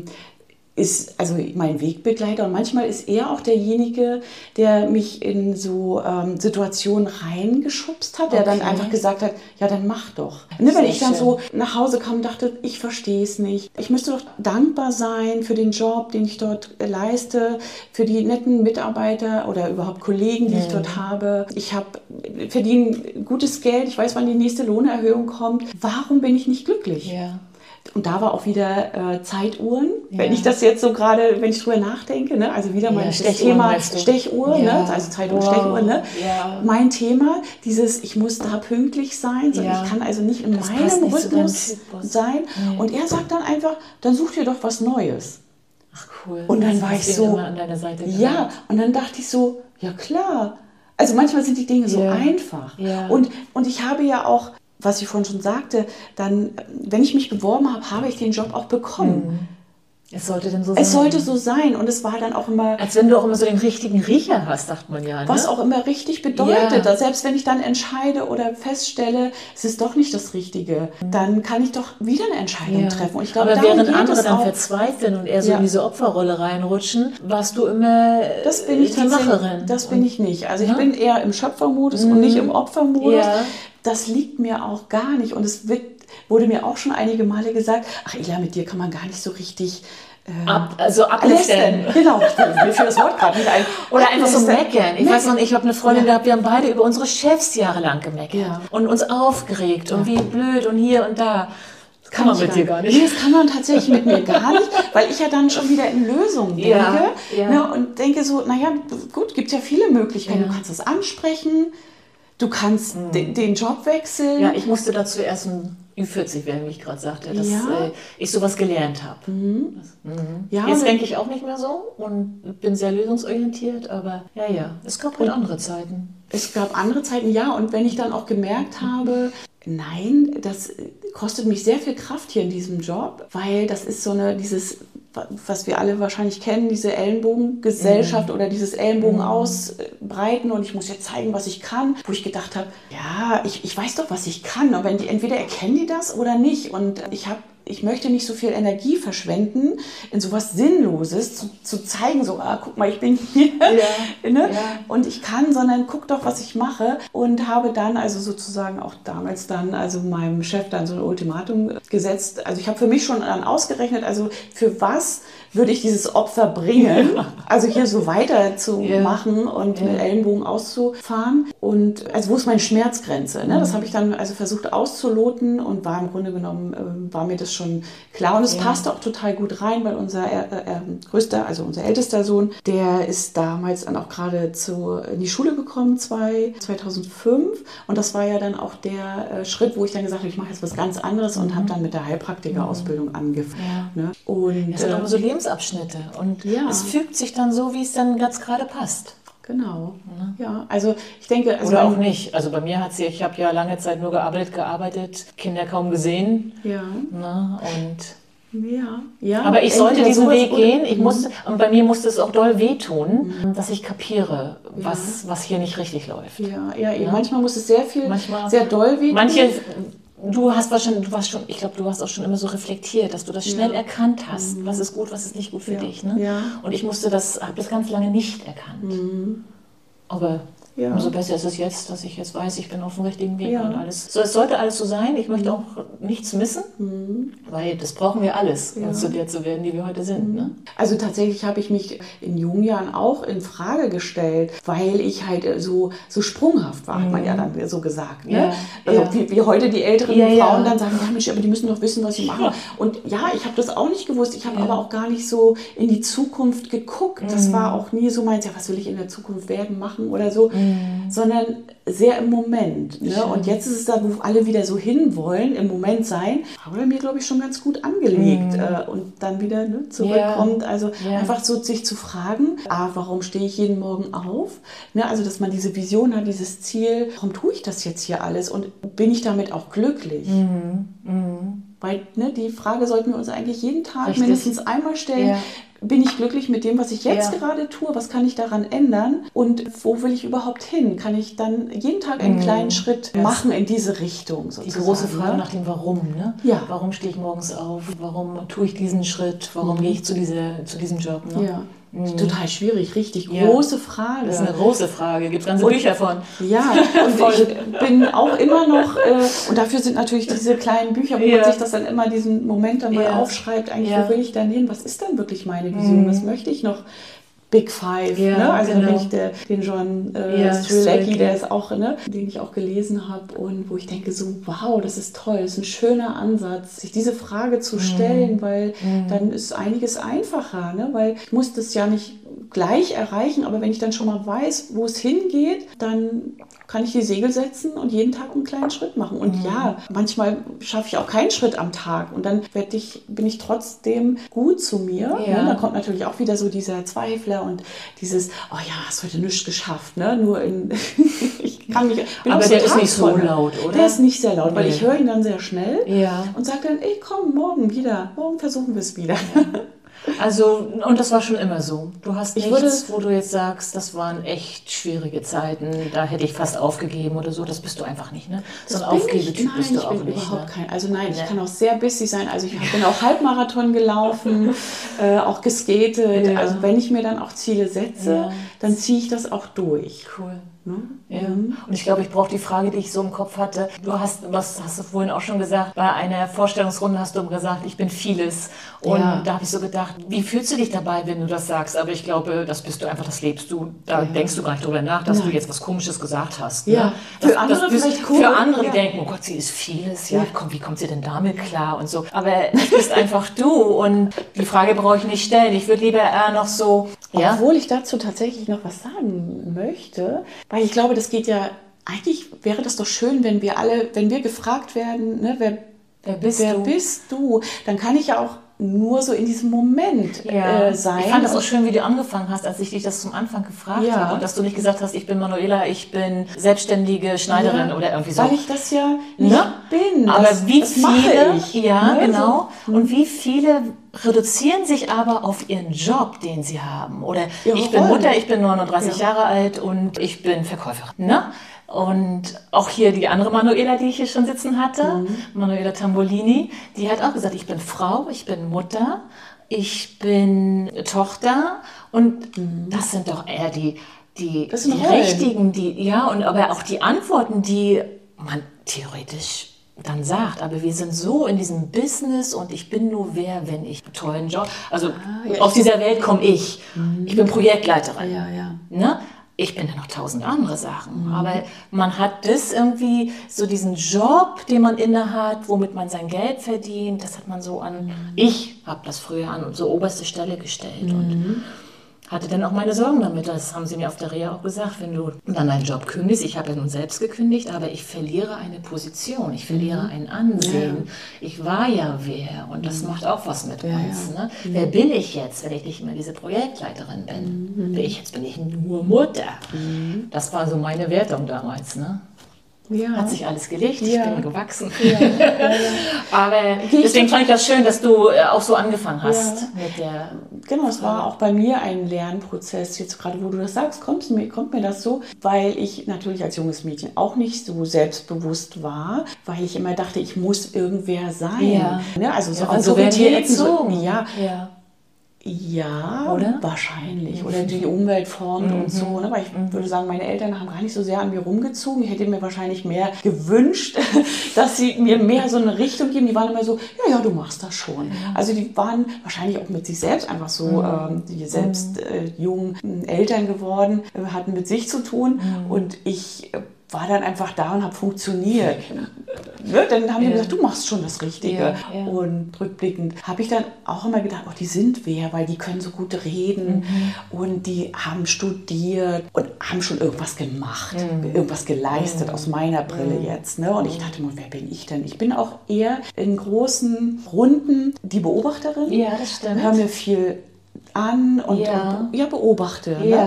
ist also mein Wegbegleiter und manchmal ist er auch derjenige, der mich in so ähm, Situationen reingeschubst hat, der okay. dann einfach gesagt hat, ja, dann mach doch. Ne, wenn ich dann schön. so nach Hause kam und dachte, ich verstehe es nicht. Ich müsste doch dankbar sein für den Job, den ich dort leiste, für die netten Mitarbeiter oder überhaupt Kollegen, die mhm. ich dort habe. Ich habe verdiene gutes Geld, ich weiß, wann die nächste Lohnerhöhung kommt. Warum bin ich nicht glücklich? Ja. Und da war auch wieder äh, Zeituhren, ja. wenn ich das jetzt so gerade, wenn ich drüber nachdenke, ne? also wieder mein ja, Thema Stechuhr, ja. ne? also Zeituhr und wow. Stechuhr, ne? ja. mein Thema, dieses, ich muss da pünktlich sein, so ja. ich kann also nicht in das meinem nicht Rhythmus sein. Nee. Und er sagt dann einfach, dann such dir doch was Neues. Ach cool. Und dann das war ich so, an deiner Seite ja, und dann dachte ich so, ja klar. Also manchmal sind die Dinge so ja. einfach. Ja. Und, und ich habe ja auch, was ich vorhin schon sagte, dann, wenn ich mich beworben habe, habe ich den Job auch bekommen. Es sollte denn so sein. Es sollte so sein und es war dann auch immer... Als wenn du auch immer so den richtigen Riecher hast, sagt man ja. Ne? Was auch immer richtig bedeutet. Ja. Selbst wenn ich dann entscheide oder feststelle, es ist doch nicht das Richtige, dann kann ich doch wieder eine Entscheidung ja. treffen. Und ich glaube, aber während andere dann verzweifeln und eher so ja. in diese Opferrolle reinrutschen, warst du immer das bin ich die Macherin. Das bin ich nicht. Also ich ja? bin eher im Schöpfermodus mhm. und nicht im Opfermodus. Ja. Das liegt mir auch gar nicht und es wird, wurde mir auch schon einige Male gesagt, ach Ela, mit dir kann man gar nicht so richtig äh, Ab, also ablästern. Genau, mir fällt das Wort gerade nicht ein. Oder einfach so meckern. Ich weiß noch, ich habe eine Freundin ja. gehabt, wir haben beide über unsere Chefs jahrelang gemeckert ja. und uns aufgeregt ja. und wie blöd und hier und da. Das kann, kann man mit dir gar nicht. Nee, das kann man tatsächlich mit mir gar nicht, weil ich ja dann schon wieder in Lösungen denke ja. Ja. Ne, und denke so, naja, gut, gibt ja viele Möglichkeiten. Ja. Du kannst das ansprechen. Du kannst mhm. de, den Job wechseln. Ja, ich musste dazu erst ein Ü vierzig werden, wie ich gerade sagte, dass ja. äh, ich sowas gelernt habe. Mhm. Mhm. Ja, jetzt denke ich auch nicht mehr so und bin sehr lösungsorientiert, aber ja, ja, es gab halt andere Zeiten. Es gab andere Zeiten, ja, und wenn ich dann auch gemerkt habe, nein, das kostet mich sehr viel Kraft hier in diesem Job, weil das ist so eine, dieses was wir alle wahrscheinlich kennen, diese Ellenbogengesellschaft mhm. oder dieses Ellenbogen mhm. ausbreiten und ich muss jetzt zeigen, was ich kann, wo ich gedacht habe, ja, ich, ich weiß doch, was ich kann, aber entweder erkennen die das oder nicht und ich habe Ich möchte nicht so viel Energie verschwenden, in sowas Sinnloses zu, zu zeigen, so, ah, guck mal, ich bin hier ja, ne? ja. und ich kann, sondern guck doch, was ich mache und habe dann also sozusagen auch damals dann also meinem Chef dann so ein Ultimatum gesetzt. Also ich habe für mich schon dann ausgerechnet, also für was würde ich dieses Opfer bringen, ja. also hier so weiterzumachen ja. und ja. mit Ellenbogen auszufahren und also wo ist meine Schmerzgrenze? Ne? Das habe ich dann also versucht auszuloten und war im Grunde genommen, äh, war mir das schon klar und es ja. passte auch total gut rein, weil unser äh, äh, größter, also unser ältester Sohn, der ist damals dann auch gerade zu, in die Schule gekommen, zweitausendfünf und das war ja dann auch der äh, Schritt, wo ich dann gesagt habe, ich mache jetzt was ganz anderes und mhm. habe dann mit der Heilpraktiker-Ausbildung mhm. angefangen. Ja. Ne? Und das sind äh, so Lebensabschnitte und ja. es fügt sich dann so, wie es dann ganz gerade passt. Genau, ja. ja, also ich denke... Also oder auch nicht, also bei mir hat sie, ich habe ja lange Zeit nur gearbeitet, gearbeitet, Kinder kaum gesehen. Ja. Ne, und ja, ja. Aber ich sollte diesen Weg gehen, ich musste, und bei mir musste es auch doll wehtun, mhm. dass ich kapiere, was, ja. was hier nicht richtig läuft. Ja, ja, ja. Manchmal muss es sehr viel, manchmal, sehr doll wehtun. Manche... Du hast wahrscheinlich, du warst schon, ich glaube, du hast auch schon immer so reflektiert, dass du das schnell ja. erkannt hast, mhm. was ist gut, was ist nicht gut für ja. dich. Ne? Ja. Und ich musste das, habe das ganz lange nicht erkannt. Mhm. Aber ja. umso besser ist es jetzt, dass ich jetzt weiß, ich bin auf dem richtigen Weg ja. und alles. So, es sollte alles so sein. Ich möchte auch nichts missen, mhm. weil das brauchen wir alles, ja. um zu der zu werden, die wir heute sind. Mhm. Ne? Also tatsächlich habe ich mich in jungen Jahren auch in Frage gestellt, weil ich halt so, so sprunghaft war, mhm. hat man ja dann so gesagt. Ne? Ja. Also ja. Wie, wie heute die älteren ja, Frauen ja. dann sagen, ja Mensch, aber die müssen doch wissen, was sie machen. Und ja, ich habe das auch nicht gewusst. Ich habe ja. aber auch gar nicht so in die Zukunft geguckt. Mhm. Das war auch nie so meins, ja, was will ich in der Zukunft werden, machen oder so. Mhm. sondern sehr im Moment. Ne? Und jetzt ist es da, wo alle wieder so hinwollen, im Moment sein, haben wir mir, glaube ich, schon ganz gut angelegt. Mhm. Äh, und dann wieder ne, zurückkommt. Ja. Also ja. einfach so sich zu fragen, ah, warum stehe ich jeden Morgen auf? Ne? Also, dass man diese Vision hat, dieses Ziel, warum tue ich das jetzt hier alles? Und bin ich damit auch glücklich? Mhm. Mhm. Weil ne, die Frage sollten wir uns eigentlich jeden Tag Richtig. mindestens einmal stellen. Ja. Bin ich glücklich mit dem, was ich jetzt ja. gerade tue? Was kann ich daran ändern? Und wo will ich überhaupt hin? Kann ich dann jeden Tag einen mm. kleinen Schritt yes. machen in diese Richtung? Sozusagen. Die große Frage nach dem Warum. Ne? Ja. Warum stehe ich morgens auf? Warum tue ich diesen Schritt? Warum mm. gehe ich zu, diese, zu diesem Job? Ne? Ja. Mhm. Total schwierig, richtig ja. große Frage. Das ist eine große Frage, gibt es ganze und, Bücher von. Ja, und ich bin auch immer noch, äh, und dafür sind natürlich diese kleinen Bücher, wo ja. man sich das dann immer diesen Moment dann mal ja. aufschreibt, eigentlich, ja. wo will ich dann hin, was ist denn wirklich meine Vision, mhm. was möchte ich noch? Big Five, ja, ne? Also genau. da bin ich der, den John äh, ja, Strelacki, der ist auch, ne, den ich auch gelesen habe und wo ich denke so, wow, das ist toll, das ist ein schöner Ansatz, sich diese Frage zu stellen, mm. weil mm. dann ist einiges einfacher, ne? Weil ich muss das ja nicht gleich erreichen, aber wenn ich dann schon mal weiß, wo es hingeht, dann kann ich die Segel setzen und jeden Tag einen kleinen Schritt machen. Und mhm. ja, manchmal schaffe ich auch keinen Schritt am Tag und dann werd ich, bin ich trotzdem gut zu mir. Ja. Ne? Da kommt natürlich auch wieder so dieser Zweifler und dieses, oh ja, hast heute nichts geschafft. Ne? Nur in, ich kann mich, bin aber der ist nicht so laut, oder? Der ist nicht sehr laut, nee. weil ich höre ihn dann sehr schnell ja. und sage dann, ey komm, morgen wieder, morgen versuchen wir es wieder. Ja. Also, und das war schon immer so. Du hast nichts, würde, wo du jetzt sagst, das waren echt schwierige Zeiten, da hätte ich fast aufgegeben oder so. Das bist du einfach nicht, ne? So ein Aufgebetyp bist du ich auch bin nicht. Überhaupt ne? kein, also nein, ja. ich kann auch sehr bissig sein. Also ich bin auch Halbmarathon gelaufen, äh, auch geskatet. Ja. Also wenn ich mir dann auch Ziele setze, ja. dann ziehe ich das auch durch. Cool. Ne? Ja. Und ich glaube, ich brauche die Frage, die ich so im Kopf hatte. Du hast, was hast du vorhin auch schon gesagt, bei einer Vorstellungsrunde hast du gesagt, ich bin vieles. Und ja. da habe ich so gedacht, wie fühlst du dich dabei, wenn du das sagst? Aber ich glaube, das bist du einfach, das lebst du. Da ja. denkst du gar nicht drüber nach, dass Nein. du jetzt was Komisches gesagt hast. Ja. Ne? Für das, andere das, vielleicht cool. Für andere, die ja. denken, oh Gott, sie ist vieles. Ja, ja. Komm, wie kommt sie denn damit klar? Und so. Aber du bist einfach du. Und die Frage brauche ich nicht stellen. Ich würde lieber eher noch so... Ja? Obwohl ich dazu tatsächlich noch was sagen möchte, weil ich glaube, das geht ja, eigentlich wäre das doch schön, wenn wir alle, wenn wir gefragt werden, ne, wer, wer, bist, wer du? bist du, dann kann ich ja auch nur so in diesem Moment ja. äh, sein. Ich fand das auch schön, wie du angefangen hast, als ich dich das zum Anfang gefragt ja. habe. Und dass du nicht gesagt hast, ich bin Manuela, ich bin selbstständige Schneiderin ja. oder irgendwie so. Weil ich das ja nicht ne? bin. Aber das, wie das viele, mache ich, ja, ne? genau. So. Und wie viele reduzieren sich aber auf ihren Job, den sie haben. Oder Ihre ich bin Rollen. Mutter, ich bin neununddreißig Ja. Jahre alt und ich bin Verkäuferin. Ne? Und auch hier die andere Manuela, die ich hier schon sitzen hatte, mhm. Manuela Tambolini, die hat auch gesagt, ich bin Frau, ich bin Mutter, ich bin Tochter und mhm. das sind doch eher die, die, die richtigen, die, ja, und aber auch die Antworten, die man theoretisch dann sagt, aber wir sind so in diesem Business und ich bin nur wer, wenn ich einen tollen Job, also ah, ja, auf dieser Welt komme ich, mhm. ich bin Projektleiterin, ja, ja. Ne? Ich bin ja noch tausend andere Sachen, mhm. aber man hat das irgendwie, so diesen Job, den man innehat, womit man sein Geld verdient, das hat man so an, mhm. ich habe das früher an so oberste Stelle gestellt mhm. und hatte dann auch meine Sorgen damit, das haben sie mir auf der Reha auch gesagt, wenn du dann deinen Job kündigst, ich habe ja nun selbst gekündigt, aber ich verliere eine Position, ich verliere ein Ansehen, ja. ich war ja wer und das mhm. macht auch was mit ja, uns. ja. Ne? Mhm. Wer bin ich jetzt, wenn ich nicht mehr diese Projektleiterin bin? Mhm. Bin ich, jetzt bin ich nur Mutter. Mhm. Das war so meine Wertung damals. Ne? Ja. Hat sich alles gelegt, ich ja. bin gewachsen. Ja. Ja, ja. Aber deswegen fand ich das schön, dass du auch so angefangen hast. Ja. Mit der genau, es war auch bei mir ein Lernprozess, jetzt gerade wo du das sagst, kommt mir, kommt mir das so, weil ich natürlich als junges Mädchen auch nicht so selbstbewusst war, weil ich immer dachte, ich muss irgendwer sein. Ja. Ne? Also so ja, Autoritäten. So, ja. ja. Ja, oder? Wahrscheinlich. Mhm. Oder die Umwelt formt mhm. und so. Ne? Weil ich mhm. würde sagen, meine Eltern haben gar nicht so sehr an mir rumgezogen. Ich hätte mir wahrscheinlich mehr gewünscht, dass sie mir mehr so eine Richtung geben. Die waren immer so, ja, ja, du machst das schon. Mhm. Also die waren wahrscheinlich auch mit sich selbst einfach so, mhm. ähm, die selbst äh, jungen Eltern geworden, äh, hatten mit sich zu tun. Mhm. Und ich äh, war dann einfach da und habe funktioniert. Ne? Dann haben die ja. gesagt, du machst schon das Richtige. Ja, ja. Und rückblickend habe ich dann auch immer gedacht, oh, die sind wer, weil die können so gut reden mhm. und die haben studiert und haben schon irgendwas gemacht, mhm. irgendwas geleistet mhm. aus meiner Brille mhm. jetzt. Ne? Und ich dachte mir, wer bin ich denn? Ich bin auch eher in großen Runden die Beobachterin. Ja, das stimmt. Hör mir viel an und ja, und, ja beobachte. Ja. Ne?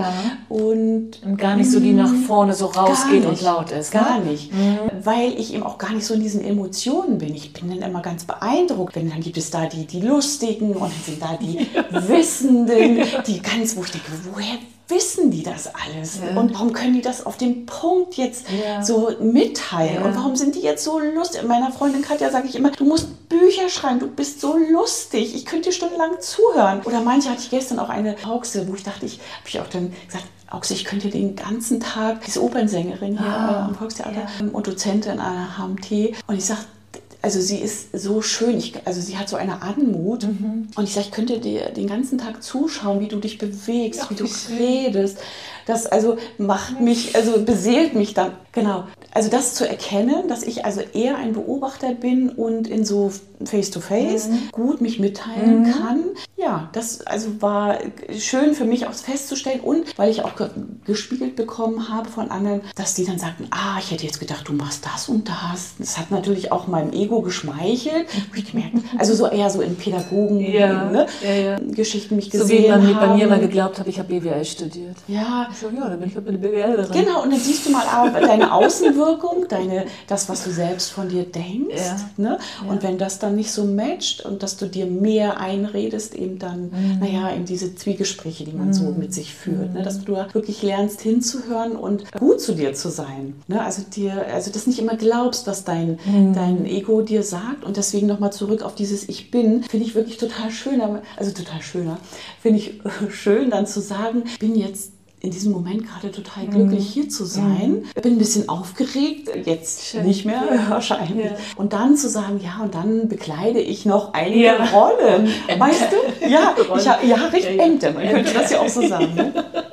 Und, und gar nicht so, die nach vorne so rausgeht und laut ist. Gar ne? nicht. Mhm. Weil ich eben auch gar nicht so in diesen Emotionen bin. Ich bin dann immer ganz beeindruckt, wenn dann gibt es da die, die Lustigen und dann sind da die Wissenden, die ganz, wo ich denke, woher wissen die das alles? Ja. Und warum können die das auf den Punkt jetzt ja. so mitteilen? Ja. Und warum sind die jetzt so lustig? Meiner Freundin Katja sage ich immer, du musst Bücher schreiben, du bist so lustig, ich könnte dir stundenlang zuhören. Oder manche hatte ich gestern auch eine Auxe, wo ich dachte, ich habe ich auch dann gesagt, Auxe, ich könnte den ganzen Tag, diese Opernsängerin hier ah, am Volkstheater ja. und Dozentin an der H M T, und ich sage, also sie ist so schön, ich, also sie hat so eine Anmut mhm. und ich sage, ich könnte dir den ganzen Tag zuschauen, wie du dich bewegst, ja, wie du redest. Das also macht mich, also beseelt mich dann. Genau. Also das zu erkennen, dass ich also eher ein Beobachter bin und in so Face-to-Face mhm. gut mich mitteilen mhm. kann. Ja, das also war schön für mich auch festzustellen und weil ich auch ge- gespiegelt bekommen habe von anderen, dass die dann sagten, ah, ich hätte jetzt gedacht, du machst das und das. Das hat natürlich auch meinem Ego geschmeichelt. Ich gemerkt, also so eher so in Pädagogen ja, ne, ja, ja. Geschichten mich so gesehen haben. So wie man haben. bei mir mal geglaubt habe, ich habe B W L studiert. Ja. Ich so, ja, dann bin ich eine B W Lerin. Genau, und dann siehst du mal auch deine Außenwirkung, deine, das, was du selbst von dir denkst. Ja. Ne? Ja. Und wenn das dann nicht so matcht und dass du dir mehr einredest, eben dann, mhm. naja, in diese Zwiegespräche, die man mhm. so mit sich führt, mhm. ne? Dass du wirklich lernst hinzuhören und gut zu dir zu sein. Ne? Also dir, also das nicht immer glaubst, was dein, mhm. dein Ego dir sagt. Und deswegen nochmal zurück auf dieses Ich Bin, finde ich wirklich total schön, also total schöner, finde ich schön dann zu sagen, ich bin jetzt in diesem Moment gerade total glücklich, hier zu sein. Ich bin ein bisschen aufgeregt, jetzt Schön. Nicht mehr ja. wahrscheinlich. Ja. Und dann zu sagen, ja, und dann bekleide ich noch einige ja. Rollen. Ämter. Weißt du? Ja, ich, ja richtig ja, ja. Ämter, man könnte das ja auch so sagen. Ne?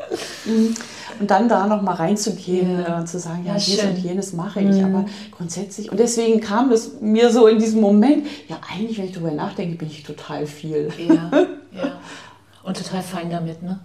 Und dann da noch mal reinzugehen, ja. äh, zu sagen, ja, ja dies schön. Und jenes mache ich, mhm. aber grundsätzlich. Und deswegen kam das mir so in diesem Moment, ja, eigentlich, wenn ich darüber nachdenke, bin ich total viel. Ja, ja. Und total fein damit, ne?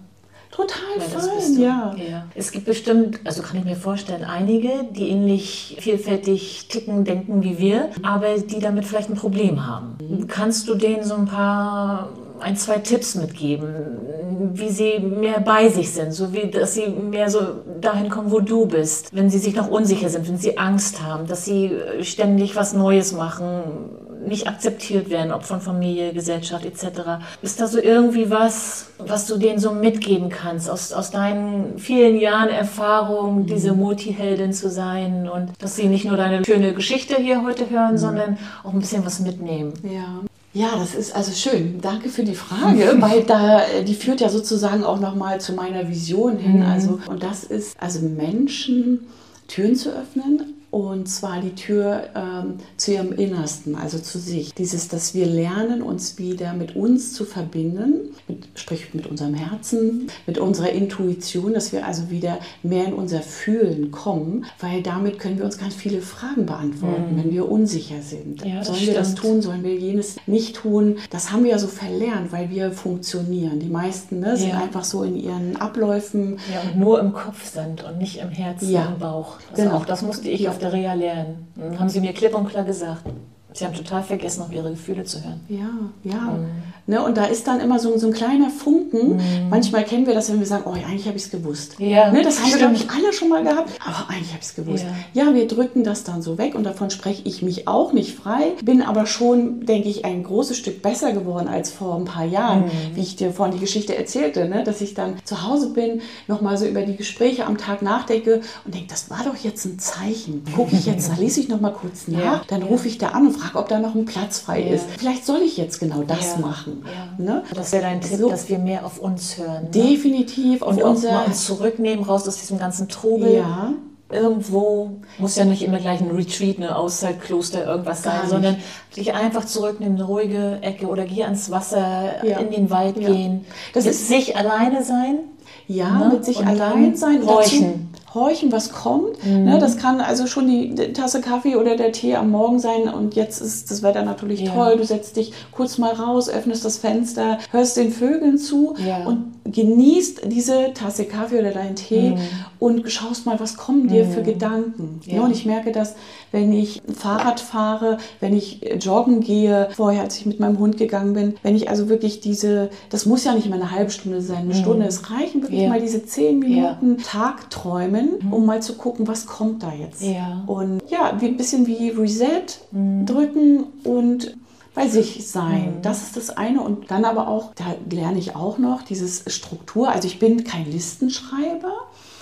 Total fein, ja. ja. Es gibt bestimmt, also kann ich mir vorstellen, einige, die ähnlich vielfältig ticken, denken wie wir, aber die damit vielleicht ein Problem haben. Mhm. Kannst du denen so ein paar, ein, zwei Tipps mitgeben, wie sie mehr bei sich sind, so wie, dass sie mehr so dahin kommen, wo du bist, wenn sie sich noch unsicher sind, wenn sie Angst haben, dass sie ständig was Neues machen, nicht akzeptiert werden, ob von Familie, Gesellschaft et cetera. Ist da so irgendwie was, was du denen so mitgeben kannst, aus, aus deinen vielen Jahren Erfahrung, diese Multiheldin zu sein und dass sie nicht nur deine schöne Geschichte hier heute hören, mhm. sondern auch ein bisschen was mitnehmen? Ja. Ja, das ist also schön. Danke für die Frage, weil da die führt ja sozusagen auch nochmal zu meiner Vision hin. Mhm. Also, und das ist, also Menschen Türen zu öffnen. Und zwar die Tür ähm, zu ihrem Innersten, also zu sich. Dieses, dass wir lernen, uns wieder mit uns zu verbinden, mit, sprich mit unserem Herzen, mit unserer Intuition, dass wir also wieder mehr in unser Fühlen kommen, weil damit können wir uns ganz viele Fragen beantworten, mhm. wenn wir unsicher sind. Ja, sollen wir stimmt. das tun, sollen wir jenes nicht tun? Das haben wir ja so verlernt, weil wir funktionieren. Die meisten ne, sind ja. einfach so in ihren Abläufen. Ja, und nur im Kopf sind und nicht im Herzen, ja. im Bauch. Das, genau. auch, das musste ich ja. auf der Reha lernen. Dann haben sie mir klipp und klar gesagt. Sie haben total vergessen, auf ihre Gefühle zu hören. Ja, ja. Mhm. Ne, und da ist dann immer so, so ein kleiner Funken. Mhm. Manchmal kennen wir das, wenn wir sagen, oh, eigentlich habe ich es gewusst. Ja, ne, das haben wir, glaube ich, alle schon mal gehabt. Aber eigentlich habe ich es gewusst. Ja. ja, wir drücken das dann so weg und davon spreche ich mich auch nicht frei. Bin aber schon, denke ich, ein großes Stück besser geworden als vor ein paar Jahren, mhm. wie ich dir vorhin die Geschichte erzählte, ne, dass ich dann zu Hause bin, nochmal so über die Gespräche am Tag nachdenke und denke, das war doch jetzt ein Zeichen. Gucke ich jetzt, da lese ich nochmal kurz nach, ja. dann rufe ich da an und frage, ob da noch ein Platz frei ja. ist. Vielleicht soll ich jetzt genau das ja. machen. Ja. Ne? Das wäre dein Tipp, so, dass wir mehr auf uns hören. Ne? Definitiv. Auf und unser auch mal uns zurücknehmen, raus aus diesem ganzen Trubel. Ja. Irgendwo, muss ja nicht immer gleich ein Retreat, eine Auszeitkloster, irgendwas Gar sein, nicht. sondern dich einfach zurücknehmen, eine ruhige Ecke oder geh ans Wasser, ja. in den Wald ja. gehen. Das mit ist sich alleine sein. Ja, ne? mit sich und allein sein. Horchen. Horchen, was kommt. Mhm. Ne, das kann also schon die, die Tasse Kaffee oder der Tee am Morgen sein und jetzt ist das Wetter natürlich ja. toll. Du setzt dich kurz mal raus, öffnest das Fenster, hörst den Vögeln zu ja. und genießt diese Tasse Kaffee oder deinen Tee mhm. und schaust mal, was kommen dir mhm. für Gedanken. Ja. Ja, und ich merke das, wenn ich Fahrrad fahre, wenn ich joggen gehe, vorher, als ich mit meinem Hund gegangen bin, wenn ich also wirklich diese, das muss ja nicht immer eine halbe Stunde sein, eine mhm. Stunde, es reichen wirklich ja. mal diese zehn Minuten ja. Tagträumen, Mhm. um mal zu gucken, was kommt da jetzt. Ja. Und ja, wie, ein bisschen wie Reset mhm. drücken und bei sich sein. Mhm. Das ist das eine. Und dann aber auch, da lerne ich auch noch, dieses Struktur. Also ich bin kein Listenschreiber,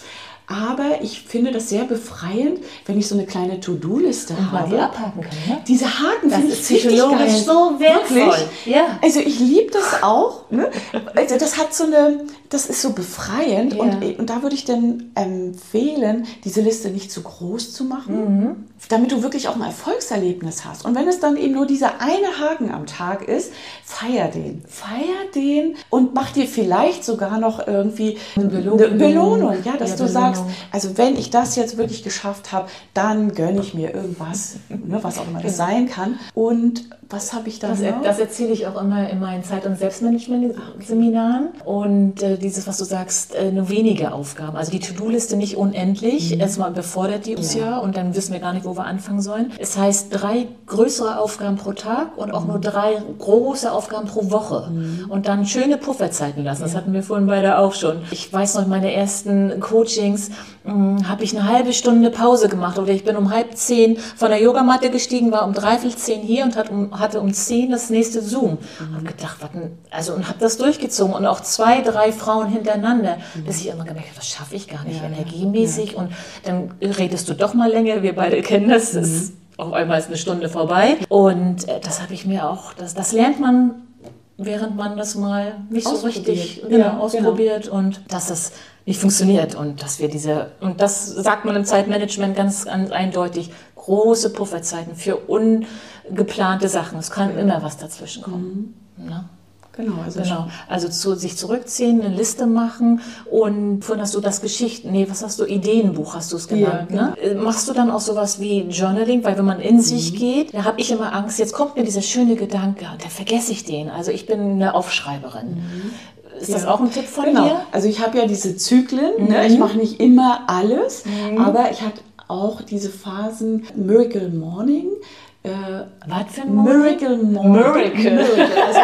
aber ich finde das sehr befreiend, wenn ich so eine kleine To-Do-Liste und habe. Die abhaken kann, ne? Diese Haken finde ich psychologisch geil. so wertvoll. Wirklich? Ja. Also ich liebe das auch. Ne? Also das hat so eine, das ist so befreiend. Ja. Und, und da würde ich dann empfehlen, diese Liste nicht zu groß zu machen, mhm. damit du wirklich auch ein Erfolgserlebnis hast. Und wenn es dann eben nur dieser eine Haken am Tag ist, feier den. Feier den und mach dir vielleicht sogar noch irgendwie eine Belohnung. Eine Belohnung, ja, dass ja, du Belohnung. sagst, also wenn ich das jetzt wirklich geschafft habe, dann gönne ich mir irgendwas, ne, was auch immer das sein kann. Und was habe ich dann das, noch? Das erzähle ich auch immer in meinen Zeit- und Selbstmanagement-Seminaren. Und äh, dieses, was du sagst, äh, nur wenige Aufgaben. Also die To-Do-Liste nicht unendlich. Mhm. Erstmal befordert die uns ja. ja und dann wissen wir gar nicht, wo wir anfangen sollen. Es heißt drei größere Aufgaben pro Tag und auch mhm. nur drei große Aufgaben pro Woche. Mhm. Und dann schöne Pufferzeiten lassen. Das ja. hatten wir vorhin beide auch schon. Ich weiß noch, meine ersten Coachings habe ich eine halbe Stunde Pause gemacht oder ich bin um halb zehn von der Yogamatte gestiegen, war um dreiviertel zehn hier und hat um, hatte um zehn das nächste Zoom. Mhm. Habe gedacht, was denn? Also und habe das durchgezogen und auch zwei, drei Frauen hintereinander, mhm. bis ich immer gemerkt habe, das schaffe ich gar nicht, ja, energiemäßig ja. und dann redest du doch mal länger, wir beide kennen das, das ist, auf einmal ist eine Stunde vorbei und äh, das habe ich mir auch, das, das lernt man, während man das mal nicht so richtig genau, ja, ausprobiert genau. und dass es nicht funktioniert und dass wir diese, und das sagt man im Zeitmanagement ganz, ganz eindeutig, große Pufferzeiten für ungeplante Sachen. Es kann immer was dazwischen kommen. Mhm. Ne? Genau, also, genau. also zu, sich zurückziehen, eine Liste machen und vorhin hast du das Geschichten, nee, was hast du, Ideenbuch hast du es genannt, ja, genau. ne? Machst du dann auch sowas wie Journaling, weil wenn man in mhm. sich geht, da habe ich immer Angst, jetzt kommt mir dieser schöne Gedanke, da vergesse ich den, also ich bin eine Aufschreiberin. Mhm. ist ja. das auch ein Tipp von genau. dir? Also ich habe ja diese Zyklen, Mhm. ne? Ich mache nicht immer alles, mhm. aber ich habe auch diese Phasen Miracle Morning. Äh, Was für ein Morning? Miracle Morning. Miracle. Miracle. Also,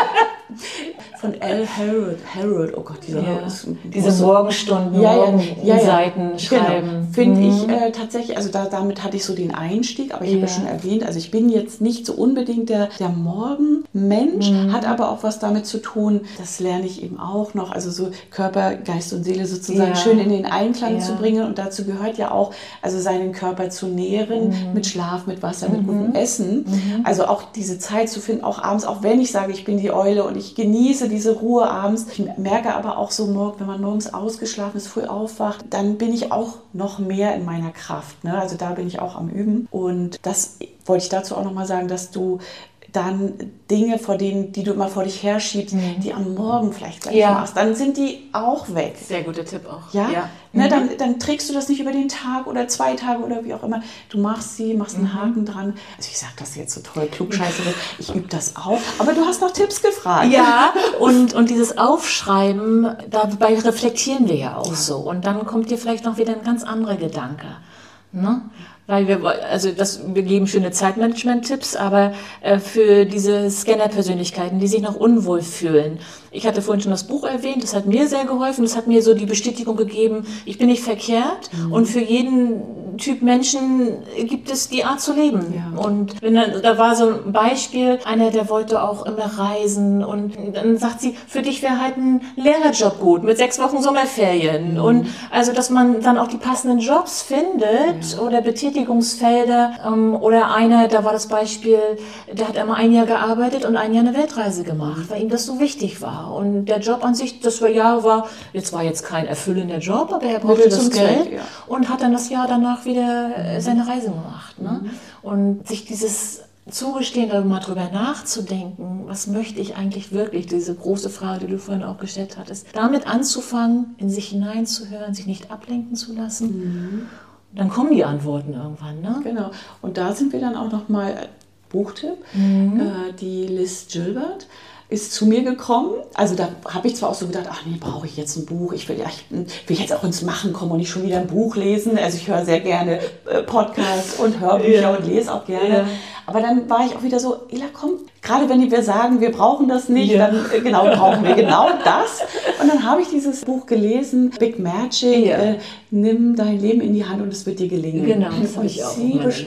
von L. Harold. Harold, oh Gott, dieser ja. ist diese Morgenstunden, ja, ja, Morgenseiten ja, ja. schreiben. Genau. Finde mhm. ich äh, tatsächlich, also da, damit hatte ich so den Einstieg, aber ich ja. habe ja schon erwähnt, also ich bin jetzt nicht so unbedingt der, der Morgenmensch, mhm. hat aber auch was damit zu tun, das lerne ich eben auch noch, also so Körper, Geist und Seele sozusagen ja. schön in den Einklang ja. zu bringen und dazu gehört ja auch, also seinen Körper zu nähren mhm. mit Schlaf, mit Wasser, mit mhm. gutem Essen, mhm. also auch diese Zeit zu finden, auch abends, auch wenn ich sage, ich bin die Eule und ich genieße diese Ruhe abends. Ich merke aber auch so, wenn man morgens ausgeschlafen ist, früh aufwacht, dann bin ich auch noch mehr in meiner Kraft. Ne? Also da bin ich auch am Üben. Und das wollte ich dazu auch nochmal sagen, dass du dann Dinge, vor denen, die du immer vor dich herschiebst, mhm. die am Morgen vielleicht gleich ja. machst, dann sind die auch weg. Sehr guter Tipp auch. Ja? ja. Ne, mhm. dann, dann trägst du das nicht über den Tag oder zwei Tage oder wie auch immer. Du machst sie, machst einen mhm. Haken dran. Also ich sage das jetzt so toll, klugscheiße, ich übe das auch. Aber du hast noch Tipps gefragt. Ja, und, und dieses Aufschreiben, dabei reflektieren wir ja auch so. Und dann kommt dir vielleicht noch wieder ein ganz anderer Gedanke. Ne? Weil wir, also das, wir geben schöne Zeitmanagement-Tipps, aber äh, für diese Scanner-Persönlichkeiten, die sich noch unwohl fühlen. Ich hatte vorhin schon das Buch erwähnt, das hat mir sehr geholfen, das hat mir so die Bestätigung gegeben, ich bin nicht verkehrt mhm. und für jeden Typ Menschen gibt es die Art zu leben. Ja. Und wenn dann, da war so ein Beispiel, einer, der wollte auch immer reisen und dann sagt sie, für dich wäre halt ein Lehrerjob gut, mit sechs Wochen Sommerferien. Mhm. Und also, dass man dann auch die passenden Jobs findet ja. oder Betätigungsfelder ähm, oder einer, da war das Beispiel, der hat immer ein Jahr gearbeitet und ein Jahr eine Weltreise gemacht, weil ihm das so wichtig war. Und der Job an sich, das Jahr war, jetzt war jetzt kein erfüllender Job, aber er brauchte das Geld Zweck, ja. und hat dann das Jahr danach wieder seine Reise gemacht. Ne? Mhm. Und sich dieses Zugestehen, da mal drüber nachzudenken, was möchte ich eigentlich wirklich, diese große Frage, die du vorhin auch gestellt hattest, damit anzufangen, in sich hineinzuhören, sich nicht ablenken zu lassen. Mhm. Dann kommen die Antworten irgendwann. Ne? Genau. Und da sind wir dann auch nochmal, Buchtipp, mhm. äh, die Liz Gilbert ist zu mir gekommen. Also da habe ich zwar auch so gedacht, ach nee, brauche ich jetzt ein Buch? Ich will, ja, ich will jetzt auch ins Machen kommen und nicht schon wieder ein Buch lesen. Also ich höre sehr gerne äh, Podcasts und Hörbücher ja. und lese auch gerne. Ja. Aber dann war ich auch wieder so, Ela, komm, gerade wenn wir sagen, wir brauchen das nicht, ja. dann äh, genau brauchen wir genau das. Und dann habe ich dieses Buch gelesen, Big Magic, ja. äh, nimm dein Leben in die Hand und es wird dir gelingen. Genau, das habe ich auch.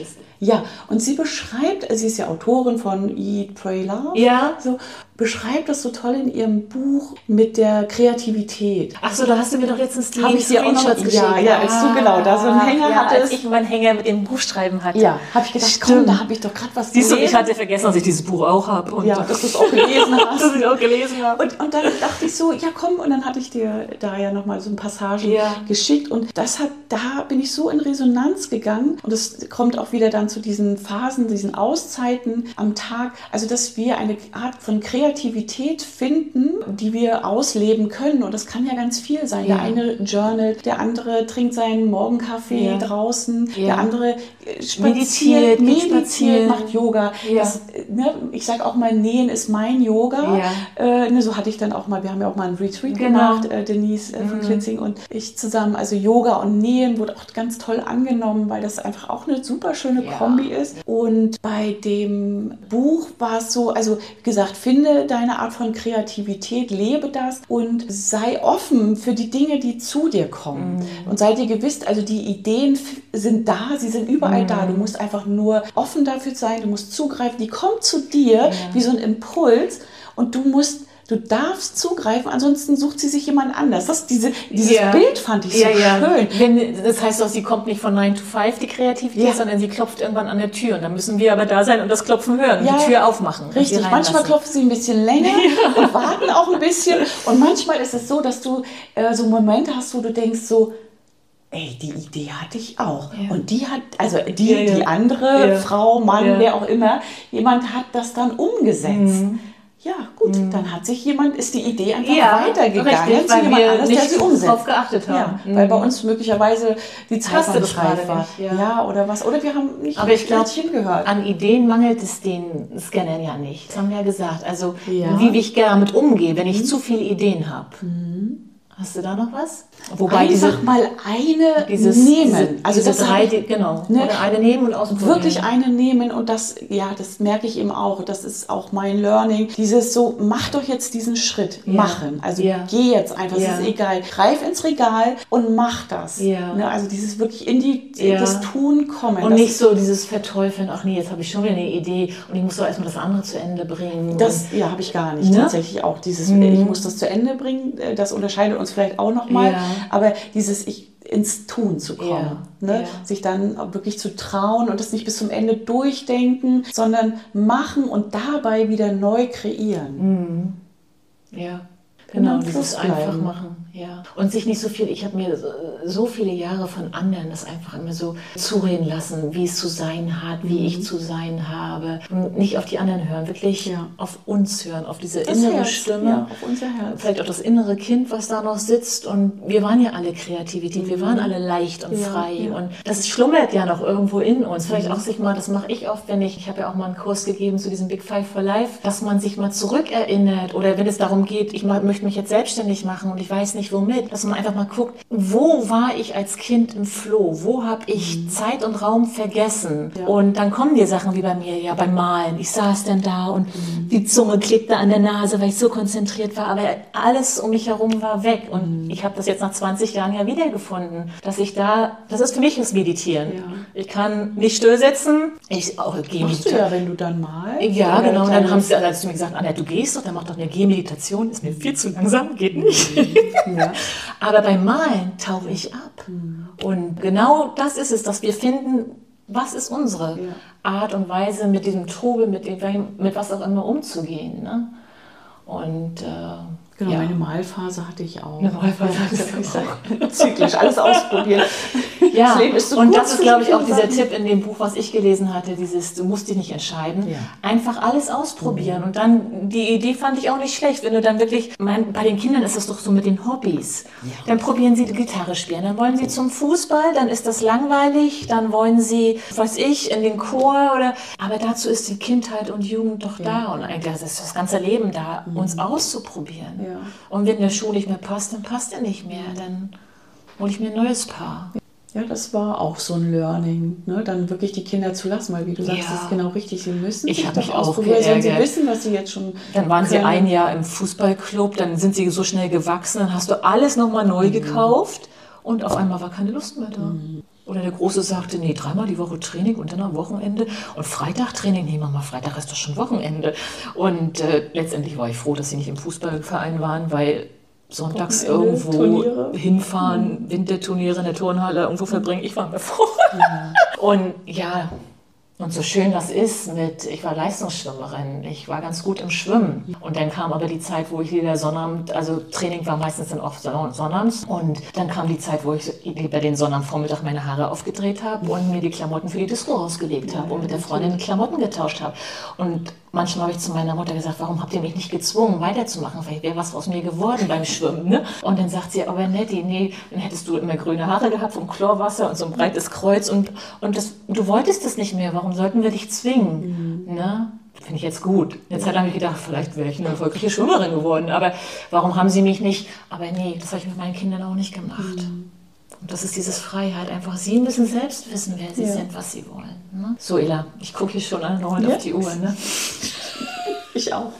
Ja, und sie beschreibt, sie ist ja Autorin von Eat, Pray, Love, ja. so, beschreibt das so toll in ihrem Buch mit der Kreativität. Ach so, da hast du mir doch letztens die Hab ich dir auch noch, geschickt. Ja, ja, als du genau da so einen Hänger ja, hattest. Als ich meinen Hänger mit dem Buchschreiben hatte. Ja, habe ich gedacht, Stimmt. komm, da habe ich doch gerade was Siehst gelesen. du, ich hatte vergessen, dass ich dieses Buch auch habe. Ja, dass du es auch gelesen hast. dass ich auch gelesen habe. Und, und dann dachte ich so, ja komm, und dann hatte ich dir da ja nochmal so ein Passagen ja. geschickt und das hat, da bin ich so in Resonanz gegangen und es kommt auch wieder dann zu diesen Phasen, diesen Auszeiten am Tag, also dass wir eine Art von Kreativität finden, die wir ausleben können und das kann ja ganz viel sein. Ja. Der eine journalt, der andere trinkt seinen Morgenkaffee ja. draußen, ja. der andere spaziert, meditiert, meditiert macht Yoga. Ja. Das, ne, ich sage auch mal, Nähen ist mein Yoga. Ja. Äh, ne, so hatte ich dann auch mal, wir haben ja auch mal einen Retreat genau. gemacht, äh, Denise äh, von mhm. Klitzing und ich zusammen. Also Yoga und Nähen wurde auch ganz toll angenommen, weil das einfach auch eine super schöne ja. Kombi ist. Und bei dem Buch war es so, also wie gesagt, finde deine Art von Kreativität, lebe das und sei offen für die Dinge, die zu dir kommen. Mhm. Und sei dir gewiss, also die Ideen sind da, sie sind überall mhm. da. Du musst einfach nur offen dafür sein, du musst zugreifen. Die kommt zu dir ja. wie so ein Impuls und du musst Du darfst zugreifen, ansonsten sucht sie sich jemand anders. Das, diese, dieses ja. Bild fand ich so ja, ja. schön. Wenn, das heißt auch, sie kommt nicht von nine to five, die Kreativität, ja. sondern sie klopft irgendwann an der Tür. Und dann müssen wir aber da sein und das Klopfen hören, ja. die Tür aufmachen. Richtig, manchmal klopfen sie ein bisschen länger ja. und warten auch ein bisschen. Und manchmal ist es so, dass du äh, so Momente hast, wo du denkst so, ey, die Idee hatte ich auch. Ja. Und die hat, also die, ja, ja. die andere ja. Frau, Mann, ja. wer auch immer, jemand hat das dann umgesetzt. Mhm. Ja, gut, mhm. dann hat sich jemand, ist die Idee einfach ja, weitergegangen. Richtig, weil wir anders, nicht darauf geachtet haben. Ja, mhm. Weil bei uns möglicherweise die Zeit nicht reif war. Ja. ja, oder was. Oder wir haben nicht Aber ich glaube, hingehört. An Ideen mangelt es den Scannern ja nicht. Das haben wir ja gesagt. Also ja. wie ich damit umgehe, wenn ich mhm. zu viele Ideen habe. Mhm. Hast du da noch was? Wobei einfach diese, mal eine dieses, nehmen. Diese, also diese das drei, die, genau. Ne, oder eine nehmen und ausprobieren. Wirklich eine nehmen und das, ja, das merke ich eben auch. Das ist auch mein Learning. Dieses so, mach doch jetzt diesen Schritt. Ja. Machen. Also ja. geh jetzt einfach, es ja. ist egal. Greif ins Regal und mach das. Ja. Ne, also dieses wirklich in die, ja. das Tun kommen. Und nicht so dieses Verteufeln, ach nee, jetzt habe ich schon wieder eine Idee und ich muss doch erstmal das andere zu Ende bringen. Das ja, habe ich gar nicht. Ne? Tatsächlich auch dieses, mhm. ich muss das zu Ende bringen, das unterscheidet uns vielleicht auch nochmal. Ja. Aber dieses ich ins Tun zu kommen, ja, ne? Ja. sich dann wirklich zu trauen und das nicht bis zum Ende durchdenken, sondern machen und dabei wieder neu kreieren. Mhm. Ja, genau, dieses einfach machen. Ja. Und sich nicht so viel, ich habe mir so, so viele Jahre von anderen das einfach immer so zureden lassen, wie es zu sein hat, wie mhm. ich zu sein habe. Und nicht auf die anderen hören, wirklich ja. auf uns hören, auf diese das innere Herz. Stimme. Ja, auf unser Herz. Vielleicht auch das innere Kind, was da noch sitzt. Und wir waren ja alle Kreativität, mhm. wir waren alle leicht und ja, frei. Ja. Und das schlummert ja noch irgendwo in uns. Vielleicht mhm. auch sich mal, das mache ich oft, wenn ich, ich habe ja auch mal einen Kurs gegeben zu diesem Big Five for Life, dass man sich mal zurückerinnert oder wenn es darum geht, ich möchte mich jetzt selbstständig machen und ich weiß nicht womit, dass man einfach mal guckt, wo war ich als Kind im Flow? Wo habe ich mhm. Zeit und Raum vergessen? Ja. Und dann kommen dir Sachen wie bei mir, ja beim Malen. Ich saß dann da und mhm. die Zunge klebte an der Nase, weil ich so konzentriert war. Aber alles um mich herum war weg. Und mhm. ich habe das jetzt nach zwanzig Jahren ja wiedergefunden, dass ich da, das ist für mich das Meditieren. Ja. Ich kann nicht still sitzen. Ich auch Machst du ja, wenn du dann malst? Ja, genau. Und dann haben sie also zu mir gesagt, Annette, du gehst doch, dann mach doch eine Gehmeditation. Ist mir viel zu langsam, geht nicht. Ja. Aber beim Malen tauche ich ab. Mhm. Und genau das ist es, dass wir finden, was ist unsere ja. Art und Weise, mit diesem Trubel, mit, dem, mit was auch immer umzugehen. Ne? Und äh, Genau, ja. meine Malphase hatte ich auch. Eine Malphase hatte ich auch. Zyklisch, alles ausprobieren. Ja, das Leben ist so und das ist, glaube ich, auch dieser Tipp in dem Buch, was ich gelesen hatte, dieses, du musst dich nicht entscheiden, ja. einfach alles ausprobieren. Mhm. Und dann, die Idee fand ich auch nicht schlecht, wenn du dann wirklich, mein, bei den Kindern ist das doch so mit den Hobbys. Ja. Dann probieren sie die Gitarre spielen, dann wollen sie zum Fußball, dann ist das langweilig, dann wollen sie, was ich, in den Chor oder, aber dazu ist die Kindheit und Jugend doch ja. da und eigentlich ist das ganze Leben da, mhm. uns auszuprobieren. Ja. Und wenn der Schuh nicht mehr passt, dann passt er nicht mehr, dann hole ich mir ein neues Paar. Ja, das war auch so ein Learning, ne? Dann wirklich die Kinder zu lassen, weil wie du sagst, ja. das ist genau richtig, sie müssen ich sich mich doch auch geärgert. Sie wissen, was sie jetzt schon Dann waren können. sie ein Jahr im Fußballclub, dann sind sie so schnell gewachsen, dann hast du alles nochmal neu mhm. gekauft und auf einmal war keine Lust mehr da. Mhm. Oder der Große sagte, nee, dreimal die Woche Training und dann am Wochenende und Freitag Training, nee Mama, Freitag ist doch schon Wochenende. Und äh, letztendlich war ich froh, dass sie nicht im Fußballverein waren, weil sonntags irgendwo Turniere. hinfahren, mhm. Winterturniere in der Turnhalle irgendwo verbringen, ich war mir froh. Mhm. Und ja, und so schön das ist mit, ich war Leistungsschwimmerin, ich war ganz gut im Schwimmen. Und dann kam aber die Zeit, wo ich wieder Sonnabend, also Training war meistens dann oft Sonnabends. Und dann kam die Zeit, wo ich bei den Sonnabendvormittag meine Haare aufgedreht habe und mir die Klamotten für die Disco rausgelegt habe und mit der Freundin die Klamotten getauscht habe. Und manchmal habe ich zu meiner Mutter gesagt, warum habt ihr mich nicht gezwungen, weiterzumachen? Vielleicht wäre was aus mir geworden beim Schwimmen. Ne? Und dann sagt sie, aber Netti, nee, dann hättest du immer grüne Haare gehabt vom Chlorwasser und so ein breites Kreuz. Und, und das, du wolltest das nicht mehr, warum sollten wir dich zwingen? Mhm. Ne? Finde ich jetzt gut. Jetzt habe ich gedacht, vielleicht wäre ich eine erfolgreiche Schwimmerin geworden. Aber warum haben sie mich nicht? Aber nee, das habe ich mit meinen Kindern auch nicht gemacht. Mhm. Und das ist dieses Freiheit. Einfach, sie müssen selbst wissen, wer sie ja. sind, was sie wollen. Ne? So, Ela, ich gucke hier schon erneut ja. auf die Uhr. Ne? Ich auch.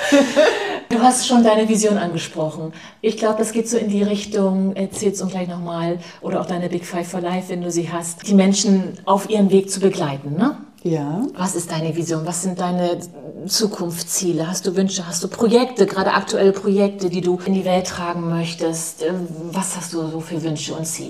Du hast schon deine Vision angesprochen. Ich glaube, das geht so in die Richtung, erzähl's uns gleich nochmal, oder auch deine Big Five for Life, wenn du sie hast, die Menschen auf ihrem Weg zu begleiten, ne? Ja. Was ist deine Vision? Was sind deine Zukunftsziele? Hast du Wünsche? Hast du Projekte, gerade aktuelle Projekte, die du in die Welt tragen möchtest? Was hast du so für Wünsche und Ziele?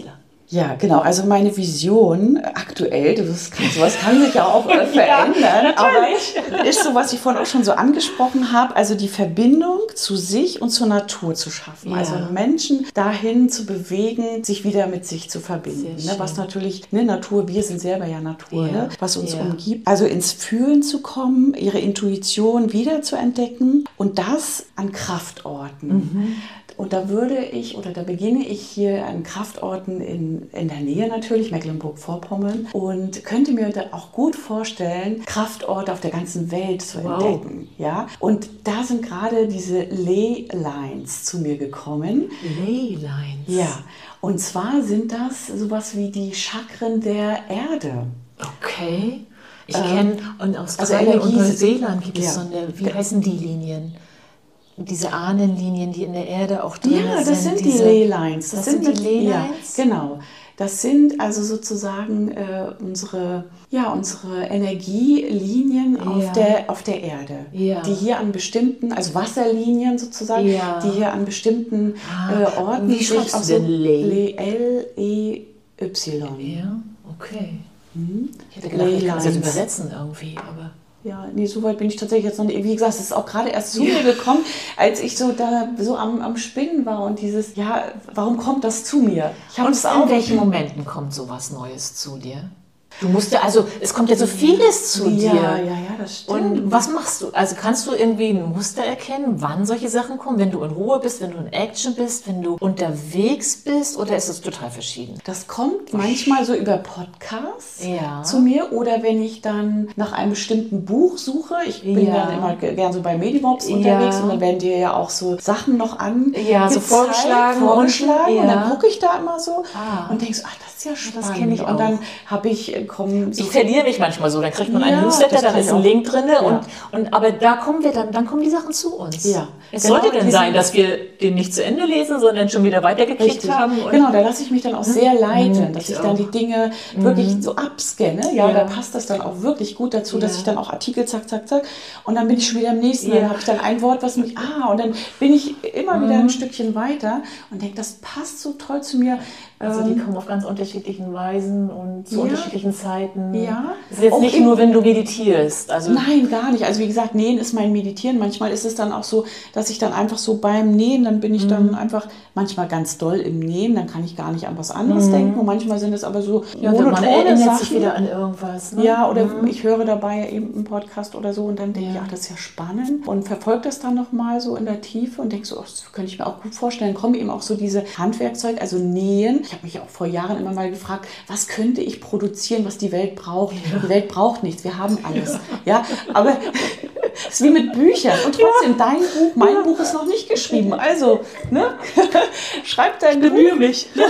Ja, genau. Also meine Vision aktuell, das kann, sowas kann sich ja auch äh, verändern, ja, aber ist so, was ich vorhin auch schon so angesprochen habe, also die Verbindung zu sich und zur Natur zu schaffen. Ja. Also Menschen dahin zu bewegen, sich wieder mit sich zu verbinden. Ne? Was natürlich, ne, Natur, wir sind selber ja Natur, ja. Ne? Was uns ja. umgibt. Also ins Fühlen zu kommen, ihre Intuition wieder zu entdecken und das an Kraftorten. Mhm. Und da würde ich, oder da beginne ich hier an Kraftorten in, in der Nähe natürlich, Mecklenburg-Vorpommern, und könnte mir da auch gut vorstellen, Kraftorte auf der ganzen Welt zu wow. entdecken. Ja? Und da sind gerade diese Ley Lines zu mir gekommen. Ley Lines? Ja, und zwar sind das sowas wie die Chakren der Erde. Okay. Ich ähm, kenne, und Australien also und Neuseeland gibt es ja. so eine, wie heißen die Linien? Diese Ahnenlinien, die in der Erde auch drin sind. Ja, das sind, sind die Ley Lines. Das, das sind, sind die Ley Lines? Ja, genau. Das sind also sozusagen äh, unsere, ja, unsere Energielinien ja. auf, der, auf der Erde, ja. die hier an bestimmten, also Wasserlinien sozusagen, ja. die hier an bestimmten ah, äh, Orten... Wie schreibst du denn Ley? L E Y. Ja, okay. Hm? Ich hätte gedacht, ich kann das jetzt übersetzen irgendwie, aber... Ja, nee, so weit bin ich tatsächlich jetzt noch nicht. Wie gesagt, es ist auch gerade erst zu mir gekommen, als ich so da so am, am Spinnen war und dieses, ja, warum kommt das zu mir? Ich und es auch in welchen Momenten kommt sowas Neues zu dir? Du musst ja, also es kommt ja so vieles zu ja, dir. Ja, ja, ja, das stimmt. Und was machst du? Also kannst du irgendwie ein Muster erkennen, wann solche Sachen kommen? Wenn du in Ruhe bist, wenn du in Action bist, wenn du unterwegs bist, oder ist es total verschieden? Das kommt manchmal so über Podcasts ja. zu mir oder wenn ich dann nach einem bestimmten Buch suche. Ich bin ja. dann immer gern so bei Medimobs unterwegs ja. und dann werden dir ja auch so Sachen noch an ja, so vorgeschlagen, vorgeschlagen und, und ja. dann gucke ich da immer so ah. und denke so, ach, das ist ja spannend. Das kenne ich auch. Und dann habe ich kommen. So ich verliere mich manchmal so, dann kriegt man einen ja, Newsletter, dann ist ein Link drin ja. und, und aber da kommen wir dann, dann kommen die Sachen zu uns. Ja. Es genau, sollte denn sein, dass wir den nicht zu Ende lesen, sondern schon wieder weitergeklickt haben. Und genau, da lasse ich mich dann auch sehr leiten, dass ich, ich dann die Dinge mhm. wirklich so abscanne. Ja, ja, da passt das dann auch wirklich gut dazu, dass ja. ich dann auch Artikel zack, zack, zack und dann bin ich schon wieder am nächsten. Ja. Dann habe ich dann ein Wort, was mich, ah, und dann bin ich immer mhm. wieder ein Stückchen weiter und denke, das passt so toll zu mir. Also die kommen auf ganz unterschiedlichen Weisen und zu ja. unterschiedlichen Zeiten. Ja. Das ist jetzt auch nicht nur, wenn du meditierst. Also nein, gar nicht. Also wie gesagt, Nähen ist mein Meditieren. Manchmal ist es dann auch so, dass ich dann einfach so beim Nähen, dann bin ich mhm. dann einfach manchmal ganz doll im Nähen, dann kann ich gar nicht an was anderes mhm. denken. Und manchmal sind es aber so ja, man erinnert Sachen. sich wieder an irgendwas. Ne? Ja, oder mhm. ich höre dabei eben einen Podcast oder so und dann denke ja. ich, ach, das ist ja spannend und verfolge das dann nochmal so in der Tiefe und denke so, ach, das könnte ich mir auch gut vorstellen. Kommen eben auch so diese Handwerkzeuge, also Nähen. Ich habe mich auch vor Jahren immer mal gefragt, was könnte ich produzieren, was die Welt braucht. Ja. Die Welt braucht nichts, wir haben alles. Ja, ja aber es ist wie mit Büchern. Und trotzdem, ja. dein Buch, mein ja. Buch ist noch nicht geschrieben. Also, ne? Schreib dein Buch. Bemühe mich. Ja.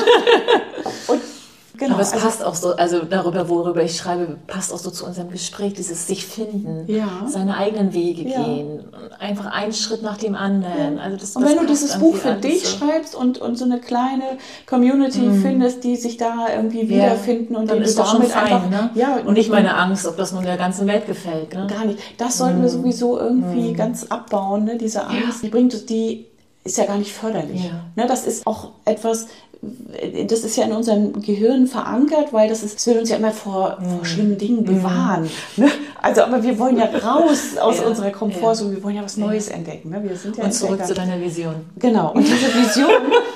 Und genau, aber es passt auch so, also darüber, worüber ich schreibe, passt auch so zu unserem Gespräch, dieses sich finden, ja. seine eigenen Wege ja. gehen, einfach einen Schritt nach dem anderen. Ja. Also das, und das wenn du dieses Buch für dich so. schreibst und, und so eine kleine Community mhm. findest, die sich da irgendwie wiederfinden ja. und dann die ist du doch schon damit fein, einfach, ne? ja, und nicht meine Angst, ob das nun der ganzen Welt gefällt. Ne? Gar nicht. Das sollten mhm. wir sowieso irgendwie mhm. ganz abbauen, ne? Diese Angst, ja. die bringt, die ist ja gar nicht förderlich. Ja. Ne? Das ist auch etwas, das ist ja in unserem Gehirn verankert, weil das ist, das will uns ja immer vor, mm. vor schlimmen Dingen bewahren. Mm. Ne? Also, aber wir wollen ja raus aus ja. unserer Komfortzone, ja. wir wollen ja was Neues ja. entdecken. Ne? Wir sind ja und zurück zu deiner Vision. Genau, und diese Vision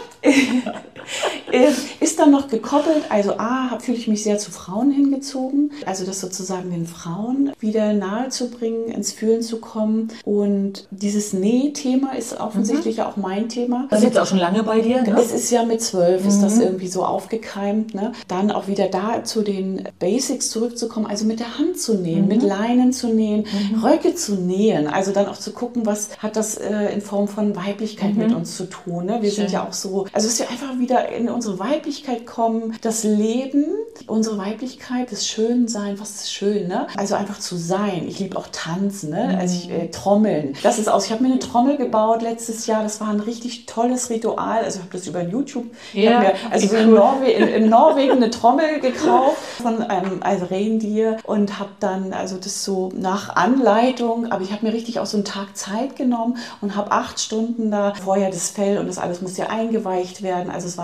ist dann noch gekoppelt, also A, fühle ich mich sehr zu Frauen hingezogen, also das sozusagen den Frauen wieder nahe zu bringen, ins Fühlen zu kommen und dieses Näh-Thema ist offensichtlich mhm. auch mein Thema. Das ist jetzt auch schon lange bei dir, ne? Es ist ja mit zwölf, mhm. ist das irgendwie so aufgekeimt, ne? Dann auch wieder da zu den Basics zurückzukommen, also mit der Hand zu nähen, mhm. mit Leinen zu nähen, mhm. Röcke zu nähen, also dann auch zu gucken, was hat das äh, in Form von Weiblichkeit mhm. mit uns zu tun, ne? Wir Schön. sind ja auch so, also dass wir einfach wieder in unsere Weiblichkeit kommen, das Leben, unsere Weiblichkeit, das Schönsein, was ist schön, ne? Also einfach zu sein. Ich liebe auch Tanzen, ne? Also ich, äh, Trommeln. Das ist aus. Ich habe mir eine Trommel gebaut letztes Jahr. Das war ein richtig tolles Ritual. Also ich habe das über YouTube. Ich ja, habe mir also in, Norwe in, in Norwegen eine Trommel gekauft von einem also Rentier und habe dann also das so nach Anleitung, aber ich habe mir richtig auch so einen Tag Zeit genommen und habe acht Stunden da vorher das Fell und das alles muss ja eingeweicht werden. Also es war auch ein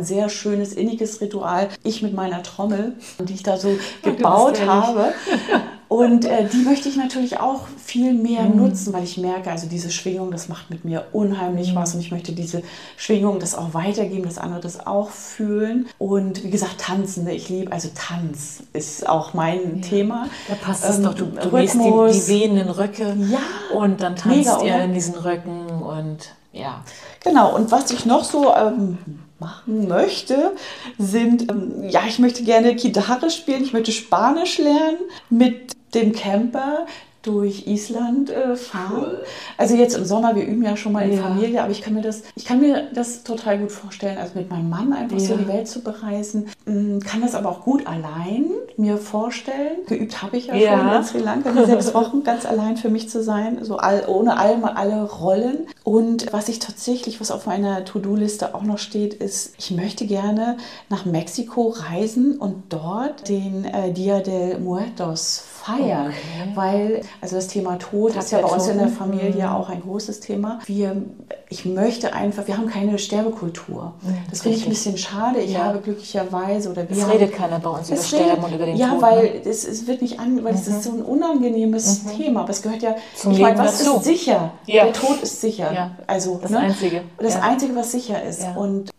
sehr schönes, inniges Ritual. Ich mit meiner Trommel, die ich da so gebaut habe. Und äh, die möchte ich natürlich auch viel mehr mhm. nutzen, weil ich merke, also diese Schwingung, das macht mit mir unheimlich mhm. was und ich möchte diese Schwingung das auch weitergeben, dass andere das auch fühlen. Und wie gesagt, tanzen, ne? Ich liebe, also Tanz ist auch mein ja. Thema. Da passt es ähm, doch, du, du gehst die, die wehenden Röcke ja. und dann tanzt Mega, ihr oder? in diesen Röcken und ja. Genau, und was ich noch so... Ähm, machen möchte, sind, ähm, ja, ich möchte gerne Gitarre spielen, ich möchte Spanisch lernen, mit dem Camper durch Island äh, fahren. Cool. Also jetzt im Sommer, wir üben ja schon mal in ja. Familie, aber ich kann mir das, ich kann mir das total gut vorstellen, also mit meinem Mann einfach ja. so die Welt zu bereisen. Kann das aber auch gut allein mir vorstellen. Geübt habe ich ja, ja. schon in Sri Lanka, die sechs Wochen ganz allein für mich zu sein, so all, ohne all, alle Rollen. Und was ich tatsächlich, was auf meiner To-Do-Liste auch noch steht, ist, ich möchte gerne nach Mexiko reisen und dort den äh, Dia de Muertos feiern, okay. weil also das Thema Tod das ist ja bei uns in der Familie mhm. auch ein großes Thema. Wir, ich möchte einfach, wir haben keine Sterbekultur. Mhm, das finde ich ein bisschen schade. Ich ja. habe glücklicherweise oder wir es haben, redet keiner bei uns über Sterben und über den ja, Tod. Ja, weil ne? es, es wird nicht an, weil mhm. es ist so ein unangenehmes mhm. Thema. Aber es gehört ja zum ich meine, was dazu. Ist sicher? Ja. Der Tod ist sicher. Ja. Also das ne? Einzige. Das ja. Einzige, was sicher ist. Ja. Und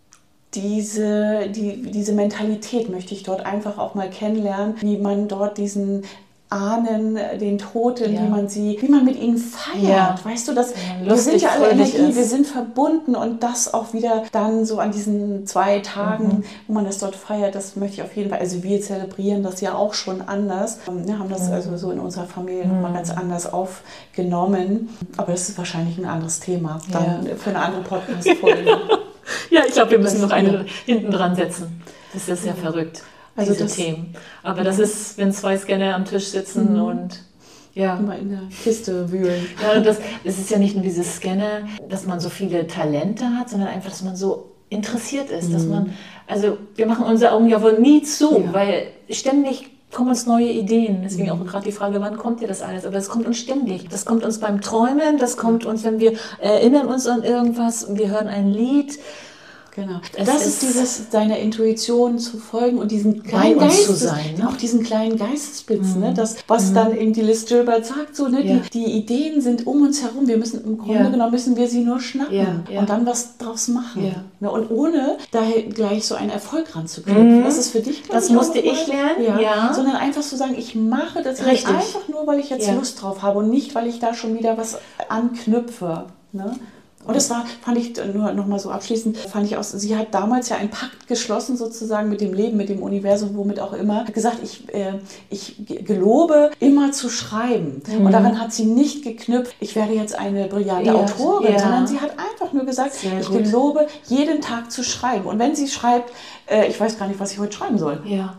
diese, die, diese Mentalität möchte ich dort einfach auch mal kennenlernen, wie man dort diesen Ahnen, den Toten, ja. wie man sie, wie man mit ihnen feiert. Ja. Weißt du, dass ja, wir sind ja alle Energie, ist. wir sind verbunden und das auch wieder dann so an diesen zwei Tagen, mhm. wo man das dort feiert, das möchte ich auf jeden Fall. Also wir zelebrieren das ja auch schon anders. Wir haben das mhm. also so in unserer Familie mhm. nochmal ganz anders aufgenommen. Aber das ist wahrscheinlich ein anderes Thema. Dann ja. für eine andere Podcast-Folge. Ja, ich glaube, wir müssen noch eine hinten dran setzen. Das ist ja verrückt. Also diese das, Themen. Aber das ist, wenn zwei Scanner am Tisch sitzen mhm. und ja. immer in der Kiste wühlen. Ja, das, das ist ja nicht nur dieses Scanner, dass man so viele Talente hat, sondern einfach, dass man so interessiert ist. Mhm. Dass man, also wir machen unsere Augen ja wohl nie zu, ja. weil ständig kommen uns neue Ideen. Deswegen mhm. auch gerade die Frage, wann kommt dir das alles? Aber das kommt uns ständig. Das kommt uns beim Träumen, das kommt uns, wenn wir erinnern uns an irgendwas und wir hören ein Lied. Genau. Das, das ist dieses, deiner Intuition zu folgen und diesen kleinen Geist zu sein, ne? Auch diesen kleinen Geistesblitz, mhm. ne? Das, was mhm. dann eben die Liz Gilbert sagt, so, ne? Ja. Die, die Ideen sind um uns herum. Wir müssen im Grunde ja. genommen müssen wir sie nur schnappen ja. Ja. und dann was draus machen. Ja. Ne? Und ohne da gleich so einen Erfolg ranzuknüpfen. Mhm. Das ist für dich, das ich, musste ich lernen, ja. ja. sondern einfach zu sagen, ich mache das jetzt einfach nur, weil ich jetzt ja. Lust drauf habe und nicht, weil ich da schon wieder was anknüpfe. Ne? Und das war, fand ich, nur noch mal so abschließend, fand ich auch, sie hat damals ja einen Pakt geschlossen sozusagen mit dem Leben, mit dem Universum, womit auch immer, hat gesagt, ich, äh, ich gelobe, immer zu schreiben. Mhm. Und daran hat sie nicht geknüpft, ich werde jetzt eine brillante ja, Autorin, ja. sondern sie hat einfach nur gesagt, Sehr ich gut. gelobe, jeden Tag zu schreiben. Und wenn sie schreibt, äh, ich weiß gar nicht, was ich heute schreiben soll. Ja.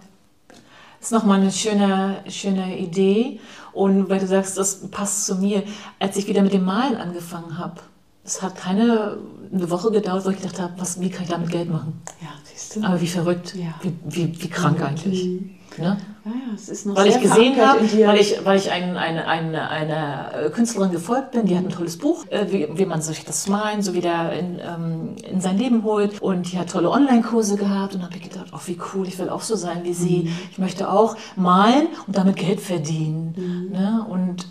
Das ist nochmal eine schöne, schöne Idee. Und weil du sagst, das passt zu mir, als ich wieder mit dem Malen angefangen habe, es hat keine eine Woche gedauert, wo ich gedacht habe, was, wie kann ich damit Geld machen? Ja, siehst du. Aber wie verrückt, ja. wie, wie, wie krank mhm. eigentlich. Mhm. Ne? Ja, ja, es ist noch weil sehr ich gesehen habe, weil ich, weil ich ein, eine, eine, eine Künstlerin gefolgt bin, die hat ein tolles Buch, äh, wie, wie man sich das Malen so wieder in, ähm, in sein Leben holt. Und die hat tolle Online-Kurse gehabt und habe ich gedacht, oh, wie cool, ich will auch so sein wie sie. Mhm. Ich möchte auch malen und damit Geld verdienen. Mhm. Ne? Und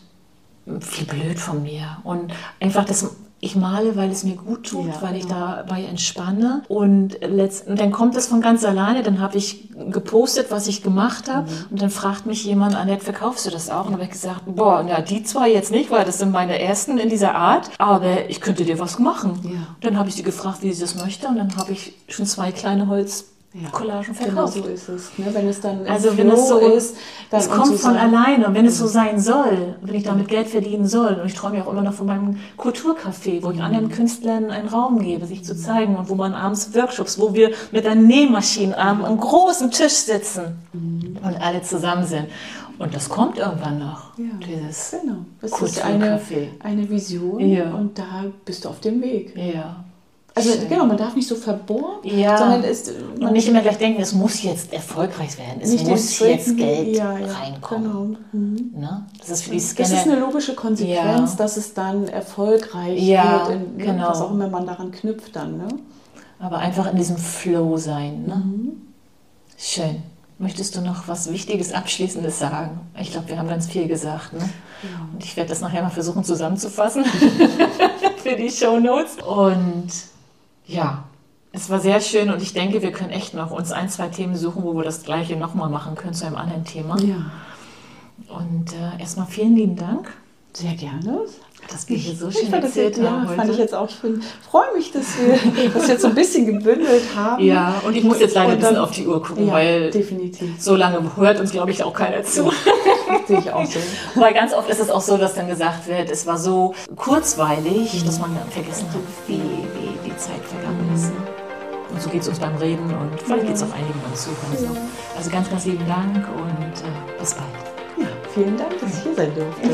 wie blöd von mir. Und einfach das... Ich male, weil es mir gut tut, ja, weil ich genau. dabei entspanne. Und letztendlich, dann kommt es von ganz alleine. Dann habe ich gepostet, was ich gemacht habe. Mhm. Und dann fragt mich jemand, Annette, verkaufst du das auch? Und dann habe ich gesagt, boah, na, die zwei jetzt nicht, weil das sind meine ersten in dieser Art. Aber ich könnte dir was machen. Ja. Dann habe ich sie gefragt, wie sie das möchte. Und dann habe ich schon zwei kleine Holz Ja, Collagen verkauft. Genau so ist es. Ne? Wenn es dann also wenn es so ist, das kommt so von alleine. Und wenn es so sein soll, wenn ich damit Geld verdienen soll, und ich träume ja auch immer noch von meinem Kulturcafé, wo ich anderen Künstlern einen Raum gebe, sich zu zeigen, und wo man abends Workshops, wo wir mit einer Nähmaschine am einem großen Tisch sitzen mhm. und alle zusammen sind. Und das kommt irgendwann noch, ja, dieses genau. Das ist eine, eine Vision ja. und da bist du auf dem Weg. Ja. Also genau, man darf nicht so verbohrt, ja. sondern ist, man und nicht immer gleich denken, es muss jetzt erfolgreich werden, es muss jetzt Geld ja, ja, reinkommen. Genau. Mhm. Ne? Das ist für die Scanner. Das ist eine logische Konsequenz, ja. dass es dann erfolgreich ja, wird, in, genau. was auch immer man daran knüpft dann. Ne? aber einfach in diesem Flow sein. Ne? Mhm. Schön. Möchtest du noch was Wichtiges, Abschließendes sagen? Ich glaube, wir haben ganz viel gesagt. Ne? Ja. Und ich werde das nachher mal versuchen zusammenzufassen für die Shownotes. Und ja, es war sehr schön und ich denke, wir können echt noch uns ein, zwei Themen suchen, wo wir das Gleiche nochmal machen können zu einem anderen Thema. Ja. Und äh, erstmal vielen lieben Dank. Sehr gerne. Dass wir hier so Ich schön fand das erzählt jetzt, haben ja, heute. fand ich jetzt auch. Ich freue mich, dass wir das jetzt so ein bisschen gebündelt haben. Ja, und ich muss jetzt leider Und ein bisschen dann- auf die Uhr gucken, Ja, weil definitiv. so lange hört uns, glaube ich, auch keiner zu. Sehe ich auch so. Weil ganz oft ist es auch so, dass dann gesagt wird, es war so kurzweilig, dass man dann vergessen hat, wie, wie die Zeit vergangen ist. Und so geht es uns beim Reden und vielleicht geht es auch einigen beim Zuhören so. Also ganz, ganz lieben Dank und äh, bis bald. Ja, vielen Dank, dass ich hier sein durfte.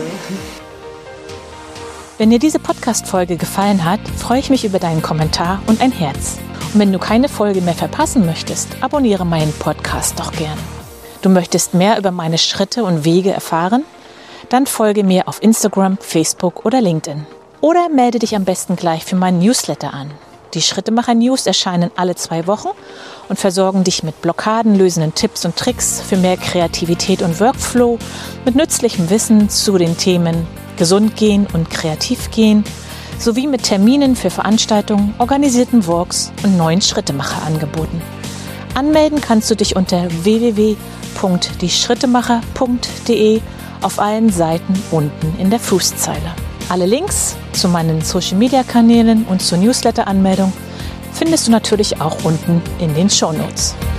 Wenn dir diese Podcast-Folge gefallen hat, freue ich mich über deinen Kommentar und ein Herz. Und wenn du keine Folge mehr verpassen möchtest, abonniere meinen Podcast doch gern. Du möchtest mehr über meine Schritte und Wege erfahren? Dann folge mir auf Instagram, Facebook oder LinkedIn. Oder melde dich am besten gleich für meinen Newsletter an. Die Schrittemacher-News erscheinen alle zwei Wochen und versorgen dich mit blockadenlösenden Tipps und Tricks für mehr Kreativität und Workflow, mit nützlichem Wissen zu den Themen Gesund gehen und kreativ gehen, sowie mit Terminen für Veranstaltungen, organisierten Walks und neuen Schrittemacher-Angeboten. Anmelden kannst du dich unter w w w punkt die schrittemacher punkt de auf allen Seiten unten in der Fußzeile. Alle Links zu meinen Social-Media-Kanälen und zur Newsletter-Anmeldung findest du natürlich auch unten in den Shownotes.